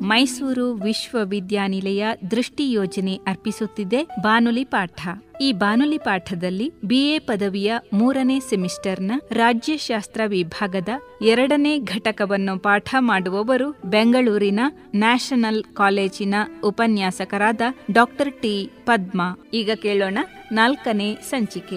ಮೈಸೂರು ವಿಶ್ವವಿದ್ಯಾನಿಲಯ ದೃಷ್ಟಿ ಯೋಜನೆ ಅರ್ಪಿಸುತ್ತಿದೆ ಬಾನುಲಿ ಪಾಠ. ಈ ಬಾನುಲಿ ಪಾಠದಲ್ಲಿ BA ಪದವಿಯ 3ನೇ ಸೆಮಿಸ್ಟರ್ನ ರಾಜ್ಯಶಾಸ್ತ್ರ ವಿಭಾಗದ 2ನೇ ಘಟಕವನ್ನು ಪಾಠ ಮಾಡುವವರು ಬೆಂಗಳೂರಿನ ನ್ಯಾಷನಲ್ ಕಾಲೇಜಿನ ಉಪನ್ಯಾಸಕರಾದ ಡಾಕ್ಟರ್ ಟಿ ಪದ್ಮಾ. ಈಗ ಕೇಳೋಣ 4ನೇ ಸಂಚಿಕೆ.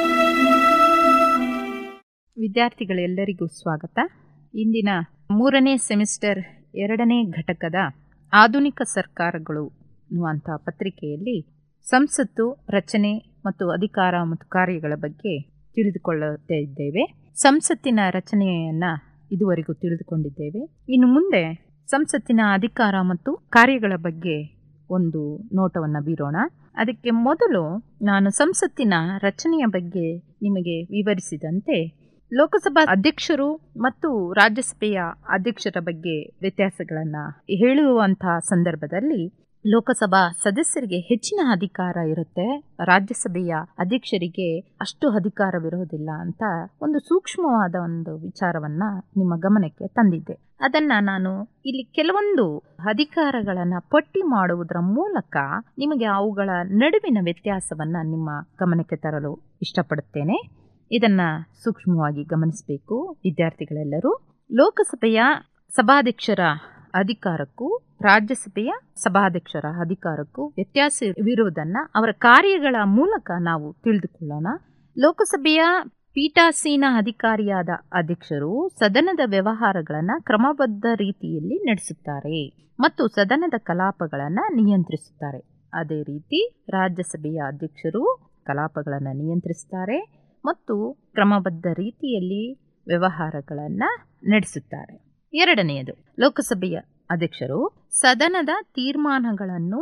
ವಿದ್ಯಾರ್ಥಿಗಳೆಲ್ಲರಿಗೂ ಸ್ವಾಗತ. ಇಂದಿನ 3ನೇ ಸೆಮಿಸ್ಟರ್ 2ನೇ ಘಟಕದ ಆಧುನಿಕ ಸರ್ಕಾರಗಳು ಎನ್ನುವಂಥ ಪತ್ರಿಕೆಯಲ್ಲಿ ಸಂಸತ್ತು ರಚನೆ ಮತ್ತು ಅಧಿಕಾರ ಮತ್ತು ಕಾರ್ಯಗಳ ಬಗ್ಗೆ ತಿಳಿದುಕೊಳ್ಳುತ್ತಾ ಇದ್ದೇವೆ. ಸಂಸತ್ತಿನ ರಚನೆಯನ್ನು ಇದುವರೆಗೂ ತಿಳಿದುಕೊಂಡಿದ್ದೇವೆ. ಇನ್ನು ಮುಂದೆ ಸಂಸತ್ತಿನ ಅಧಿಕಾರ ಮತ್ತು ಕಾರ್ಯಗಳ ಬಗ್ಗೆ ಒಂದು ನೋಟವನ್ನು ಬೀರೋಣ. ಅದಕ್ಕೆ ಮೊದಲು ನಾನು ಸಂಸತ್ತಿನ ರಚನೆಯ ಬಗ್ಗೆ ನಿಮಗೆ ವಿವರಿಸಿದಂತೆ ಲೋಕಸಭಾ ಅಧ್ಯಕ್ಷರು ಮತ್ತು ರಾಜ್ಯಸಭೆಯ ಅಧ್ಯಕ್ಷರ ಬಗ್ಗೆ ವ್ಯತ್ಯಾಸಗಳನ್ನು ಹೇಳುವಂತಹ ಸಂದರ್ಭದಲ್ಲಿ ಲೋಕಸಭಾ ಸದಸ್ಯರಿಗೆ ಹೆಚ್ಚಿನ ಅಧಿಕಾರ ಇರುತ್ತೆ, ರಾಜ್ಯಸಭೆಯ ಅಧ್ಯಕ್ಷರಿಗೆ ಅಷ್ಟು ಅಧಿಕಾರವಿರೋದಿಲ್ಲ ಅಂತ ಒಂದು ಸೂಕ್ಷ್ಮವಾದ ಒಂದು ವಿಚಾರವನ್ನ ನಿಮ್ಮ ಗಮನಕ್ಕೆ ತಂದಿದ್ದೆ. ಅದನ್ನ ನಾನು ಇಲ್ಲಿ ಕೆಲವೊಂದು ಅಧಿಕಾರಗಳನ್ನು ಪಟ್ಟಿ ಮಾಡುವುದರ ಮೂಲಕ ನಿಮಗೆ ಅವುಗಳ ನಡುವಿನ ವ್ಯತ್ಯಾಸವನ್ನ ನಿಮ್ಮ ಗಮನಕ್ಕೆ ತರಲು ಇಷ್ಟಪಡುತ್ತೇನೆ. ಇದನ್ನ ಸೂಕ್ಷ್ಮವಾಗಿ ಗಮನಿಸಬೇಕು ವಿದ್ಯಾರ್ಥಿಗಳೆಲ್ಲರೂ. ಲೋಕಸಭೆಯ ಸಭಾಧ್ಯಕ್ಷರ ಅಧಿಕಾರಕ್ಕೂ ರಾಜ್ಯಸಭೆಯ ಸಭಾಧ್ಯಕ್ಷರ ಅಧಿಕಾರಕ್ಕೂ ವ್ಯತ್ಯಾಸವಿರುವುದನ್ನು ಅವರ ಕಾರ್ಯಗಳ ಮೂಲಕ ನಾವು ತಿಳಿದುಕೊಳ್ಳೋಣ. ಲೋಕಸಭೆಯ ಪೀಠಾಸೀನ ಅಧಿಕಾರಿಯಾದ ಅಧ್ಯಕ್ಷರು ಸದನದ ವ್ಯವಹಾರಗಳನ್ನು ಕ್ರಮಬದ್ಧ ರೀತಿಯಲ್ಲಿ ನಡೆಸುತ್ತಾರೆ ಮತ್ತು ಸದನದ ಕಲಾಪಗಳನ್ನು ನಿಯಂತ್ರಿಸುತ್ತಾರೆ. ಅದೇ ರೀತಿ ರಾಜ್ಯಸಭೆಯ ಅಧ್ಯಕ್ಷರು ಕಲಾಪಗಳನ್ನು ನಿಯಂತ್ರಿಸುತ್ತಾರೆ ಮತ್ತು ಕ್ರಮಬದ್ಧ ರೀತಿಯಲ್ಲಿ ವ್ಯವಹಾರಗಳನ್ನು ನಡೆಸುತ್ತಾರೆ. ಎರಡನೆಯದು, ಲೋಕಸಭೆಯ ಅಧ್ಯಕ್ಷರು ಸದನದ ತೀರ್ಮಾನಗಳನ್ನು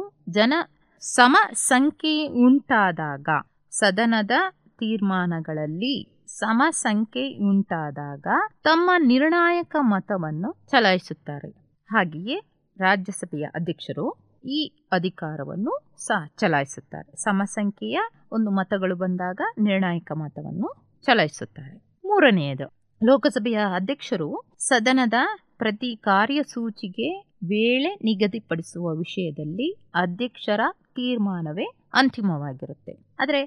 ಸಮ ಸಂಖ್ಯೆ ಉಂಟಾದಾಗ ಸದನದ ತೀರ್ಮಾನಗಳಲ್ಲಿ ಸಮ ಸಂಖ್ಯೆ ಉಂಟಾದಾಗ ತಮ್ಮ ನಿರ್ಣಾಯಕ ಮತವನ್ನು ಚಲಾಯಿಸುತ್ತಾರೆ. ಹಾಗೆಯೇ ರಾಜ್ಯಸಭೆಯ ಅಧ್ಯಕ್ಷರು ಈ ಅಧಿಕಾರವನ್ನು ಸಹ ಚಲಾಯಿಸುತ್ತಾರೆ. ಸಮಸಂಖ್ಯೆಯ ಒಂದು ಮತಗಳು ಬಂದಾಗ ನಿರ್ಣಾಯಕ ಮತವನ್ನು ಚಲಾಯಿಸುತ್ತಾರೆ. ಮೂರನೆಯದು, ಲೋಕಸಭೆಯ ಅಧ್ಯಕ್ಷರು ಸದನದ ಪ್ರತಿ ಕಾರ್ಯಸೂಚಿಗೆ ವೇಳೆ ನಿಗದಿಪಡಿಸುವ ವಿಷಯದಲ್ಲಿ ಅಧ್ಯಕ್ಷರ ತೀರ್ಮಾನವೇ ಅಂತಿಮವಾಗಿರುತ್ತೆ. ಆದರೆ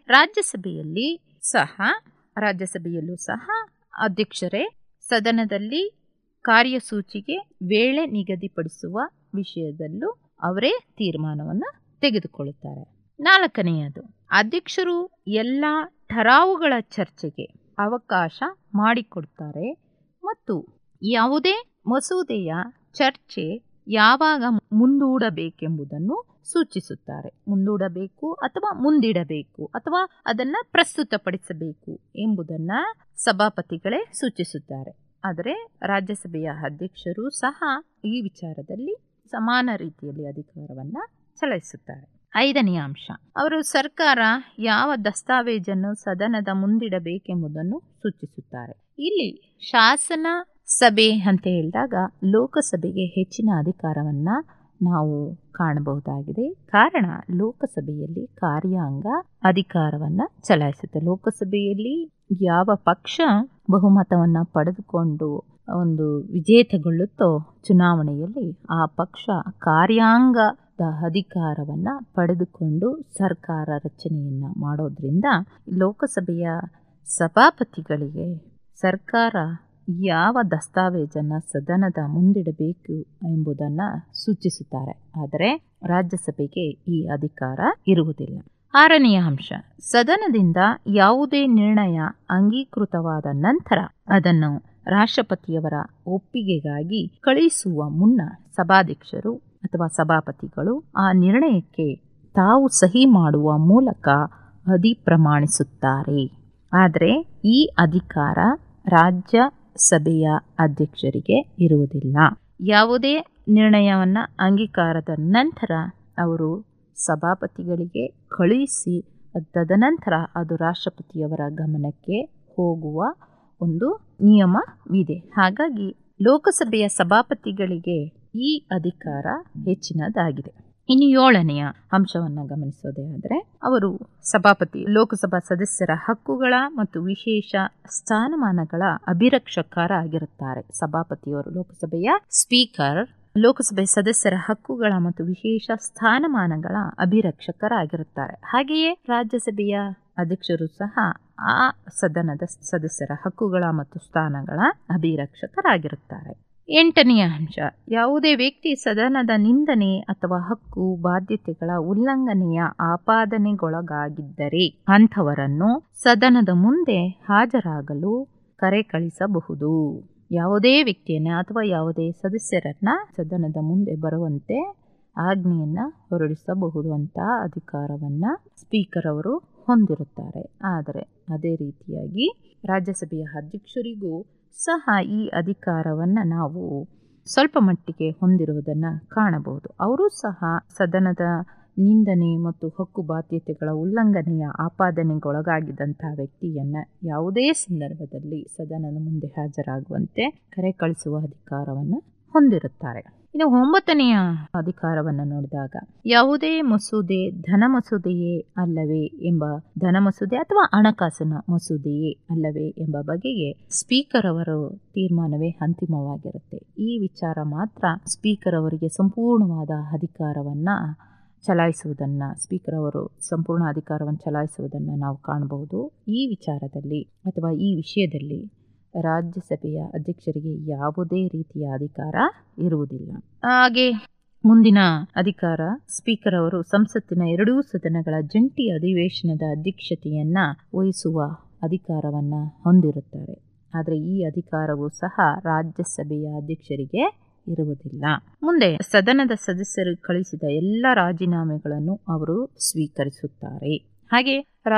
ರಾಜ್ಯಸಭೆಯಲ್ಲೂ ಸಹ ಅಧ್ಯಕ್ಷರೇ ಸದನದಲ್ಲಿ ಕಾರ್ಯಸೂಚಿಗೆ ವೇಳೆ ನಿಗದಿಪಡಿಸುವ ವಿಷಯದಲ್ಲೂ ಅವರೇ ತೀರ್ಮಾನವನ್ನು ತೆಗೆದುಕೊಳ್ಳುತ್ತಾರೆ. ನಾಲ್ಕನೆಯದು, ಅಧ್ಯಕ್ಷರು ಎಲ್ಲ ಠರಾವುಗಳ ಚರ್ಚೆಗೆ ಅವಕಾಶ ಮಾಡಿಕೊಡ್ತಾರೆ ಮತ್ತು ಯಾವುದೇ ಮಸೂದೆಯ ಚರ್ಚೆ ಯಾವಾಗ ಮುಂದೂಡಬೇಕೆಂಬುದನ್ನು ಸೂಚಿಸುತ್ತಾರೆ. ಮುಂದೂಡಬೇಕು ಅಥವಾ ಮುಂದಿಡಬೇಕು ಅಥವಾ ಅದನ್ನು ಪ್ರಸ್ತುತಪಡಿಸಬೇಕು ಎಂಬುದನ್ನು ಸಭಾಪತಿಗಳೇ ಸೂಚಿಸುತ್ತಾರೆ. ಆದರೆ ರಾಜ್ಯಸಭೆಯ ಅಧ್ಯಕ್ಷರು ಸಹ ಈ ವಿಚಾರದಲ್ಲಿ ಸಮಾನ ರೀತಿಯಲ್ಲಿ ಅಧಿಕಾರವನ್ನು ಚಲಾಯಿಸುತ್ತಾರೆ. ಐದನೆಯ ಅಂಶ, ಅವರು ಸರ್ಕಾರ ಯಾವ ದಸ್ತಾವೇಜನ್ನು ಸದನದ ಮುಂದಿಡಬೇಕೆಂಬುದನ್ನು ಸೂಚಿಸುತ್ತಾರೆ. ಇಲ್ಲಿ ಶಾಸನ ಸಭೆ ಅಂತ ಹೇಳಿದಾಗ ಲೋಕಸಭೆಗೆ ಹೆಚ್ಚಿನ ಅಧಿಕಾರವನ್ನು ನಾವು ಕಾಣಬಹುದಾಗಿದೆ. ಕಾರಣ, ಲೋಕಸಭೆಯಲ್ಲಿ ಕಾರ್ಯಾಂಗ ಅಧಿಕಾರವನ್ನು ಚಲಾಯಿಸುತ್ತೆ. ಲೋಕಸಭೆಯಲ್ಲಿ ಯಾವ ಪಕ್ಷ ಬಹುಮತವನ್ನು ಪಡೆದುಕೊಂಡು ಒಂದು ವಿಜೇತಗೊಳ್ಳುತ್ತೋ ಚುನಾವಣೆಯಲ್ಲಿ ಆ ಪಕ್ಷ ಕಾರ್ಯಾಂಗದ ಅಧಿಕಾರವನ್ನು ಪಡೆದುಕೊಂಡು ಸರ್ಕಾರ ರಚನೆಯನ್ನು ಮಾಡೋದ್ರಿಂದ ಲೋಕಸಭೆಯ ಸಭಾಪತಿಗಳಿಗೆ ಸರ್ಕಾರ ಯಾವ ದಸ್ತಾವೇಜನ್ನು ಸದನದ ಮುಂದಿಡಬೇಕು ಎಂಬುದನ್ನು ಸೂಚಿಸುತ್ತಾರೆ. ಆದರೆ ರಾಜ್ಯಸಭೆಗೆ ಈ ಅಧಿಕಾರ ಇರುವುದಿಲ್ಲ. ಆರನೆಯ ಅಂಶ, ಸದನದಿಂದ ಯಾವುದೇ ನಿರ್ಣಯ ಅಂಗೀಕೃತವಾದ ನಂತರ ಅದನ್ನು ರಾಷ್ಟ್ರಪತಿಯವರ ಒಪ್ಪಿಗೆಗಾಗಿ ಕಳುಹಿಸುವ ಮುನ್ನ ಸಭಾಧ್ಯಕ್ಷರು ಅಥವಾ ಸಭಾಪತಿಗಳು ಆ ನಿರ್ಣಯಕ್ಕೆ ತಾವು ಸಹಿ ಮಾಡುವ ಮೂಲಕ ಅಧಿಪ್ರಮಾಣಿಸುತ್ತಾರೆ. ಆದರೆ ಈ ಅಧಿಕಾರ ರಾಜ್ಯಸಭೆಯ ಅಧ್ಯಕ್ಷರಿಗೆ ಇರುವುದಿಲ್ಲ. ಯಾವುದೇ ನಿರ್ಣಯವನ್ನು ಅಂಗೀಕಾರದ ನಂತರ ಅವರು ಸಭಾಪತಿಗಳಿಗೆ ಕಳುಹಿಸಿ ತದನಂತರ ಅದು ರಾಷ್ಟ್ರಪತಿಯವರ ಗಮನಕ್ಕೆ ಹೋಗುವ ಒಂದು ನಿಯಮವಿದೆ. ಹಾಗಾಗಿ ಲೋಕಸಭೆಯ ಸಭಾಪತಿಗಳಿಗೆ ಈ ಅಧಿಕಾರ ಹೆಚ್ಚಿನದಾಗಿದೆ. ಇನ್ನು ಏಳನೆಯ ಅಂಶವನ್ನು ಗಮನಿಸೋದೇ ಆದರೆ ಅವರು ಲೋಕಸಭಾ ಸದಸ್ಯರ ಹಕ್ಕುಗಳ ಮತ್ತು ವಿಶೇಷ ಸ್ಥಾನಮಾನಗಳ ಅಭಿರಕ್ಷಕರಾಗಿರುತ್ತಾರೆ. ಸಭಾಪತಿಯವರು ಲೋಕಸಭೆಯ ಸ್ಪೀಕರ್ ಲೋಕಸಭೆ ಸದಸ್ಯರ ಹಕ್ಕುಗಳ ಮತ್ತು ವಿಶೇಷ ಸ್ಥಾನಮಾನಗಳ ಅಭಿರಕ್ಷಕರಾಗಿರುತ್ತಾರೆ. ಹಾಗೆಯೇ ರಾಜ್ಯಸಭೆಯ ಅಧ್ಯಕ್ಷರು ಸಹ ಆ ಸದನದ ಸದಸ್ಯರ ಹಕ್ಕುಗಳ ಮತ್ತು ಸ್ಥಾನಗಳ ಅಭಿರಕ್ಷಕರಾಗಿರುತ್ತಾರೆ. 8ನೆಯ ಅಂಶ, ಯಾವುದೇ ವ್ಯಕ್ತಿ ಸದನದ ನಿಂದನೆ ಅಥವಾ ಹಕ್ಕು ಬಾಧ್ಯತೆಗಳ ಉಲ್ಲಂಘನೆಯ ಆಪಾದನೆಗೊಳಗಾಗಿದ್ದರೆ ಅಂಥವರನ್ನು ಸದನದ ಮುಂದೆ ಹಾಜರಾಗಲು ಕರೆ ಕಳಿಸಬಹುದು. ಯಾವುದೇ ವ್ಯಕ್ತಿಯನ್ನ ಅಥವಾ ಯಾವುದೇ ಸದಸ್ಯರನ್ನ ಸದನದ ಮುಂದೆ ಬರುವಂತೆ ಆಜ್ಞೆಯನ್ನ ಹೊರಡಿಸಬಹುದು ಅಂತ ಅಧಿಕಾರವನ್ನ ಸ್ಪೀಕರ್ ಅವರು ಹೊಂದಿರುತ್ತಾರೆ. ಆದರೆ ಅದೇ ರೀತಿಯಾಗಿ ರಾಜ್ಯಸಭೆಯ ಅಧ್ಯಕ್ಷರಿಗೂ ಸಹ ಈ ಅಧಿಕಾರವನ್ನ ನಾವು ಸ್ವಲ್ಪ ಮಟ್ಟಿಗೆ ಹೊಂದಿರುವುದನ್ನು ಕಾಣಬಹುದು. ಅವರು ಸಹ ಸದನದ ನಿಂದನೆ ಮತ್ತು ಹಕ್ಕು ಬಾಧ್ಯತೆಗಳ ಉಲ್ಲಂಘನೆಯ ಆಪಾದನೆಗೊಳಗಾಗಿದ್ದಂತಹ ವ್ಯಕ್ತಿಯನ್ನ ಯಾವುದೇ ಸಂದರ್ಭದಲ್ಲಿ ಸದನದ ಮುಂದೆ ಹಾಜರಾಗುವಂತೆ ಕರೆ ಕಳಿಸುವ ಅಧಿಕಾರವನ್ನು ಹೊಂದಿರುತ್ತಾರೆ. ಇನ್ನು 9ನೆಯ ಅಧಿಕಾರವನ್ನು ನೋಡಿದಾಗ, ಯಾವುದೇ ಮಸೂದೆ ಧನ ಮಸೂದೆಯೇ ಅಲ್ಲವೇ ಎಂಬ ಧನ ಮಸೂದೆ ಅಥವಾ ಹಣಕಾಸಿನ ಮಸೂದೆಯೇ ಅಲ್ಲವೇ ಎಂಬ ಬಗೆಗೆ ಸ್ಪೀಕರ್ ಅವರ ತೀರ್ಮಾನವೇ ಅಂತಿಮವಾಗಿರುತ್ತೆ. ಈ ವಿಚಾರ ಮಾತ್ರ ಸ್ಪೀಕರ್ ಅವರಿಗೆ ಸಂಪೂರ್ಣವಾದ ಅಧಿಕಾರವನ್ನ ಚಲಾಯಿಸುವುದನ್ನು ಸ್ಪೀಕರ್ ಅವರು ಸಂಪೂರ್ಣ ಅಧಿಕಾರವನ್ನು ಚಲಾಯಿಸುವುದನ್ನು ನಾವು ಕಾಣಬಹುದು. ಈ ವಿಚಾರದಲ್ಲಿ ಅಥವಾ ಈ ವಿಷಯದಲ್ಲಿ ರಾಜ್ಯಸಭೆಯ ಅಧ್ಯಕ್ಷರಿಗೆ ಯಾವುದೇ ರೀತಿಯ ಅಧಿಕಾರ ಇರುವುದಿಲ್ಲ. ಹಾಗೆ ಮುಂದಿನ ಅಧಿಕಾರ, ಸ್ಪೀಕರ್ ಅವರು ಸಂಸತ್ತಿನ ಎರಡೂ ಸದನಗಳ ಜಂಟಿ ಅಧಿವೇಶನದ ಅಧ್ಯಕ್ಷತೆಯನ್ನ ವಹಿಸುವ ಅಧಿಕಾರವನ್ನ ಹೊಂದಿರುತ್ತಾರೆ. ಆದರೆ ಈ ಅಧಿಕಾರವು ಸಹ ರಾಜ್ಯಸಭೆಯ ಅಧ್ಯಕ್ಷರಿಗೆ ಇರುವುದಿಲ್ಲ. ಮುಂದೆ ಸದನದ ಸದಸ್ಯರು ಕಳಿಸಿದ ಎಲ್ಲ ರಾಜೀನಾಮೆಗಳನ್ನು ಅವರು ಸ್ವೀಕರಿಸುತ್ತಾರೆ. ಹಾಗೆ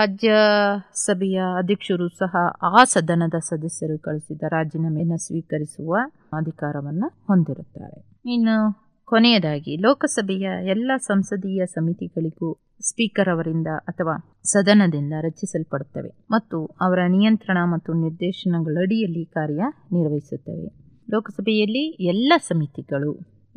ರಾಜ್ಯಸಭೆಯ ಅಧ್ಯಕ್ಷರು ಸಹ ಆ ಸದನದ ಸದಸ್ಯರು ಕಳಿಸಿದ ರಾಜೀನಾಮೆಯನ್ನು ಸ್ವೀಕರಿಸುವ ಅಧಿಕಾರವನ್ನು ಹೊಂದಿರುತ್ತಾರೆ. ಇನ್ನು ಕೊನೆಯದಾಗಿ, ಲೋಕಸಭೆಯ ಎಲ್ಲ ಸಂಸದೀಯ ಸಮಿತಿಗಳಿಗೂ ಸ್ಪೀಕರ್ ಅವರಿಂದ ಅಥವಾ ಸದನದಿಂದ ರಚಿಸಲ್ಪಡುತ್ತವೆ ಮತ್ತು ಅವರ ನಿಯಂತ್ರಣ ಮತ್ತು ನಿರ್ದೇಶನಗಳಡಿಯಲ್ಲಿ ಕಾರ್ಯನಿರ್ವಹಿಸುತ್ತವೆ. ಲೋಕಸಭೆಯಲ್ಲಿ ಎಲ್ಲ ಸಮಿತಿಗಳು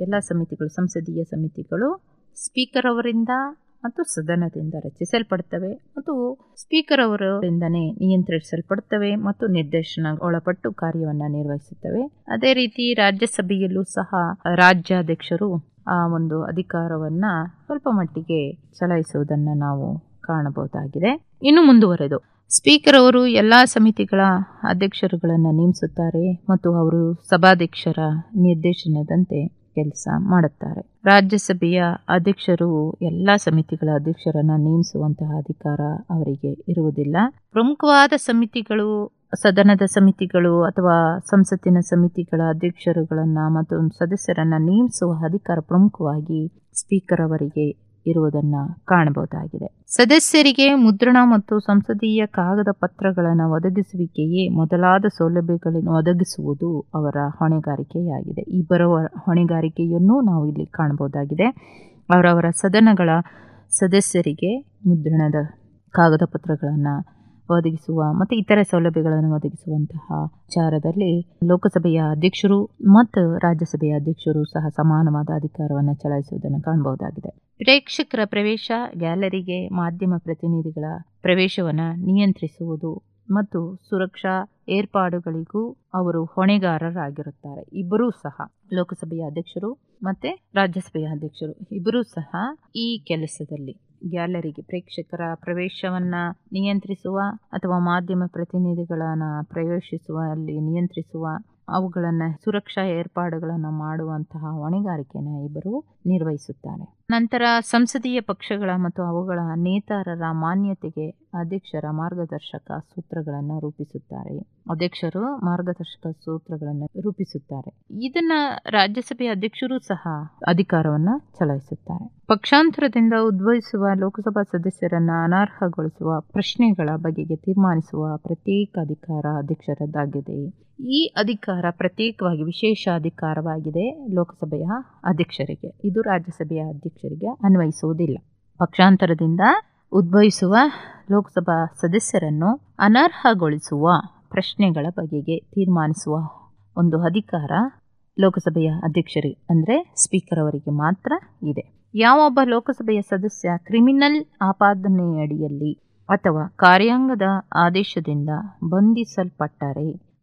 ಸಂಸದೀಯ ಸಮಿತಿಗಳು ಸ್ಪೀಕರ್ ಅವರಿಂದ ಮತ್ತು ಸದನದಿಂದ ರಚಿಸಲ್ಪಡುತ್ತವೆ ಮತ್ತು ಸ್ಪೀಕರ್ ಅವರಿಂದನೇ ನಿಯಂತ್ರಿಸಲ್ಪಡುತ್ತವೆ ಮತ್ತು ನಿರ್ದೇಶನ ಒಳಪಟ್ಟು ಕಾರ್ಯವನ್ನು ನಿರ್ವಹಿಸುತ್ತವೆ. ಅದೇ ರೀತಿ ರಾಜ್ಯಸಭೆಯಲ್ಲೂ ಸಹ ರಾಜ್ಯಾಧ್ಯಕ್ಷರು ಆ ಒಂದು ಅಧಿಕಾರವನ್ನ ಸ್ವಲ್ಪ ಮಟ್ಟಿಗೆ ಚಲಾಯಿಸುವುದನ್ನು ನಾವು ಕಾಣಬಹುದಾಗಿದೆ. ಇನ್ನು ಮುಂದುವರೆದು, ಸ್ಪೀಕರ್ ಅವರು ಎಲ್ಲ ಸಮಿತಿಗಳ ಅಧ್ಯಕ್ಷರುಗಳನ್ನು ನೇಮಿಸುತ್ತಾರೆ ಮತ್ತು ಅವರು ಸಭಾಧ್ಯಕ್ಷರ ನಿರ್ದೇಶನದಂತೆ ಕೆಲಸ ಮಾಡುತ್ತಾರೆ. ರಾಜ್ಯಸಭೆಯ ಅಧ್ಯಕ್ಷರು ಎಲ್ಲ ಸಮಿತಿಗಳ ಅಧ್ಯಕ್ಷರನ್ನು ನೇಮಿಸುವಂತಹ ಅಧಿಕಾರ ಅವರಿಗೆ ಇರುವುದಿಲ್ಲ. ಪ್ರಮುಖವಾದ ಸಮಿತಿಗಳು, ಸದನದ ಸಮಿತಿಗಳು ಅಥವಾ ಸಂಸತ್ತಿನ ಸಮಿತಿಗಳ ಅಧ್ಯಕ್ಷರುಗಳನ್ನ ಮತ್ತು ಸದಸ್ಯರನ್ನ ನೇಮಿಸುವ ಅಧಿಕಾರ ಪ್ರಮುಖವಾಗಿ ಸ್ಪೀಕರ್ ಅವರಿಗೆ ಇರುವುದನ್ನು ಕಾಣಬಹುದಾಗಿದೆ. ಸದಸ್ಯರಿಗೆ ಮುದ್ರಣ ಮತ್ತು ಸಂಸದೀಯ ಕಾಗದ ಪತ್ರಗಳನ್ನು ಒದಗಿಸುವಿಕೆಯೇ ಮೊದಲಾದ ಸೌಲಭ್ಯಗಳನ್ನು ಒದಗಿಸುವುದು ಅವರ ಹೊಣೆಗಾರಿಕೆಯಾಗಿದೆ. ಈ ಬರುವ ಹೊಣೆಗಾರಿಕೆಯನ್ನು ನಾವು ಇಲ್ಲಿ ಕಾಣಬಹುದಾಗಿದೆ. ಅವರವರ ಸದನಗಳ ಸದಸ್ಯರಿಗೆ ಮುದ್ರಣದ ಕಾಗದ ಪತ್ರಗಳನ್ನು ಒದಗಿಸುವ ಮತ್ತು ಇತರೆ ಸೌಲಭ್ಯಗಳನ್ನು ಒದಗಿಸುವಂತಹ ವಿಚಾರದಲ್ಲಿ ಲೋಕಸಭೆಯ ಅಧ್ಯಕ್ಷರು ಮತ್ತು ರಾಜ್ಯಸಭೆಯ ಅಧ್ಯಕ್ಷರು ಸಹ ಸಮಾನವಾದ ಅಧಿಕಾರವನ್ನು ಚಲಾಯಿಸುವುದನ್ನು ಕಾಣಬಹುದಾಗಿದೆ. ಪ್ರೇಕ್ಷಕರ ಪ್ರವೇಶ, ಗ್ಯಾಲರಿಗೆ ಮಾಧ್ಯಮ ಪ್ರತಿನಿಧಿಗಳ ಪ್ರವೇಶವನ್ನು ನಿಯಂತ್ರಿಸುವುದು ಮತ್ತು ಸುರಕ್ಷಾ ಏರ್ಪಾಡುಗಳಿಗೂ ಅವರು ಹೊಣೆಗಾರರಾಗಿರುತ್ತಾರೆ. ಇಬ್ಬರೂ ಸಹ ಲೋಕಸಭೆಯ ಅಧ್ಯಕ್ಷರು ಮತ್ತೆ ರಾಜ್ಯಸಭೆಯ ಅಧ್ಯಕ್ಷರು ಇಬ್ಬರೂ ಸಹ ಈ ಕೆಲಸದಲ್ಲಿ ಗ್ಯಾಲರಿಗೆ ಪ್ರೇಕ್ಷಕರ ಪ್ರವೇಶವನ್ನ ನಿಯಂತ್ರಿಸುವ ಅಥವಾ ಮಾಧ್ಯಮ ಪ್ರತಿನಿಧಿಗಳನ್ನ ಪ್ರವೇಶಿಸುವಲ್ಲಿ ನಿಯಂತ್ರಿಸುವ, ಅವುಗಳನ್ನು ಸುರಕ್ಷಾ ಏರ್ಪಾಡುಗಳನ್ನು ಮಾಡುವಂತಹ ಹೊಣೆಗಾರಿಕೆಯನ್ನು ಇಬ್ಬರು ನಿರ್ವಹಿಸುತ್ತಾರೆ. ನಂತರ ಸಂಸದೀಯ ಪಕ್ಷಗಳ ಮತ್ತು ಅವುಗಳ ನೇತಾರರ ಮಾನ್ಯತೆಗೆ ಅಧ್ಯಕ್ಷರ ಮಾರ್ಗದರ್ಶಕ ಸೂತ್ರಗಳನ್ನು ರೂಪಿಸುತ್ತಾರೆ. ಅಧ್ಯಕ್ಷರು ಮಾರ್ಗದರ್ಶಕ ಸೂತ್ರಗಳನ್ನು ರೂಪಿಸುತ್ತಾರೆ. ಇದನ್ನ ರಾಜ್ಯಸಭೆಯ ಅಧ್ಯಕ್ಷರು ಸಹ ಅಧಿಕಾರವನ್ನ ಚಲಾಯಿಸುತ್ತಾರೆ. ಪಕ್ಷಾಂತರದಿಂದ ಉದ್ಭವಿಸುವ ಲೋಕಸಭಾ ಸದಸ್ಯರನ್ನ ಅನರ್ಹಗೊಳಿಸುವ ಪ್ರಶ್ನೆಗಳ ಬಗೆಗೆ ತೀರ್ಮಾನಿಸುವ ಪ್ರತ್ಯೇಕ ಅಧಿಕಾರ ಅಧ್ಯಕ್ಷರದ್ದಾಗಿದೆ. ಈ ಅಧಿಕಾರ ಪ್ರತ್ಯೇಕವಾಗಿ ವಿಶೇಷ ಅಧಿಕಾರವಾಗಿದೆ ಲೋಕಸಭೆಯ ಅಧ್ಯಕ್ಷರಿಗೆ. ಇದು ರಾಜ್ಯಸಭೆಯ ಅಧ್ಯಕ್ಷರಿಗೆ ಅನ್ವಯಿಸುವುದಿಲ್ಲ. ಪಕ್ಷಾಂತರದಿಂದ ಉದ್ಭವಿಸುವ ಲೋಕಸಭಾ ಸದಸ್ಯರನ್ನು ಅನರ್ಹಗೊಳಿಸುವ ಪ್ರಶ್ನೆಗಳ ಬಗೆಗೆ ತೀರ್ಮಾನಿಸುವ ಒಂದು ಅಧಿಕಾರ ಲೋಕಸಭೆಯ ಅಧ್ಯಕ್ಷರಿಗೆ ಅಂದರೆ ಸ್ಪೀಕರ್ ಅವರಿಗೆ ಮಾತ್ರ ಇದೆ. ಯಾವೊಬ್ಬ ಲೋಕಸಭೆಯ ಸದಸ್ಯ ಕ್ರಿಮಿನಲ್ ಆಪಾದನೆಯಡಿಯಲ್ಲಿ ಅಥವಾ ಕಾರ್ಯಾಂಗದ ಆದೇಶದಿಂದ ಬಂಧಿಸಲ್ಪಟ್ಟರೆ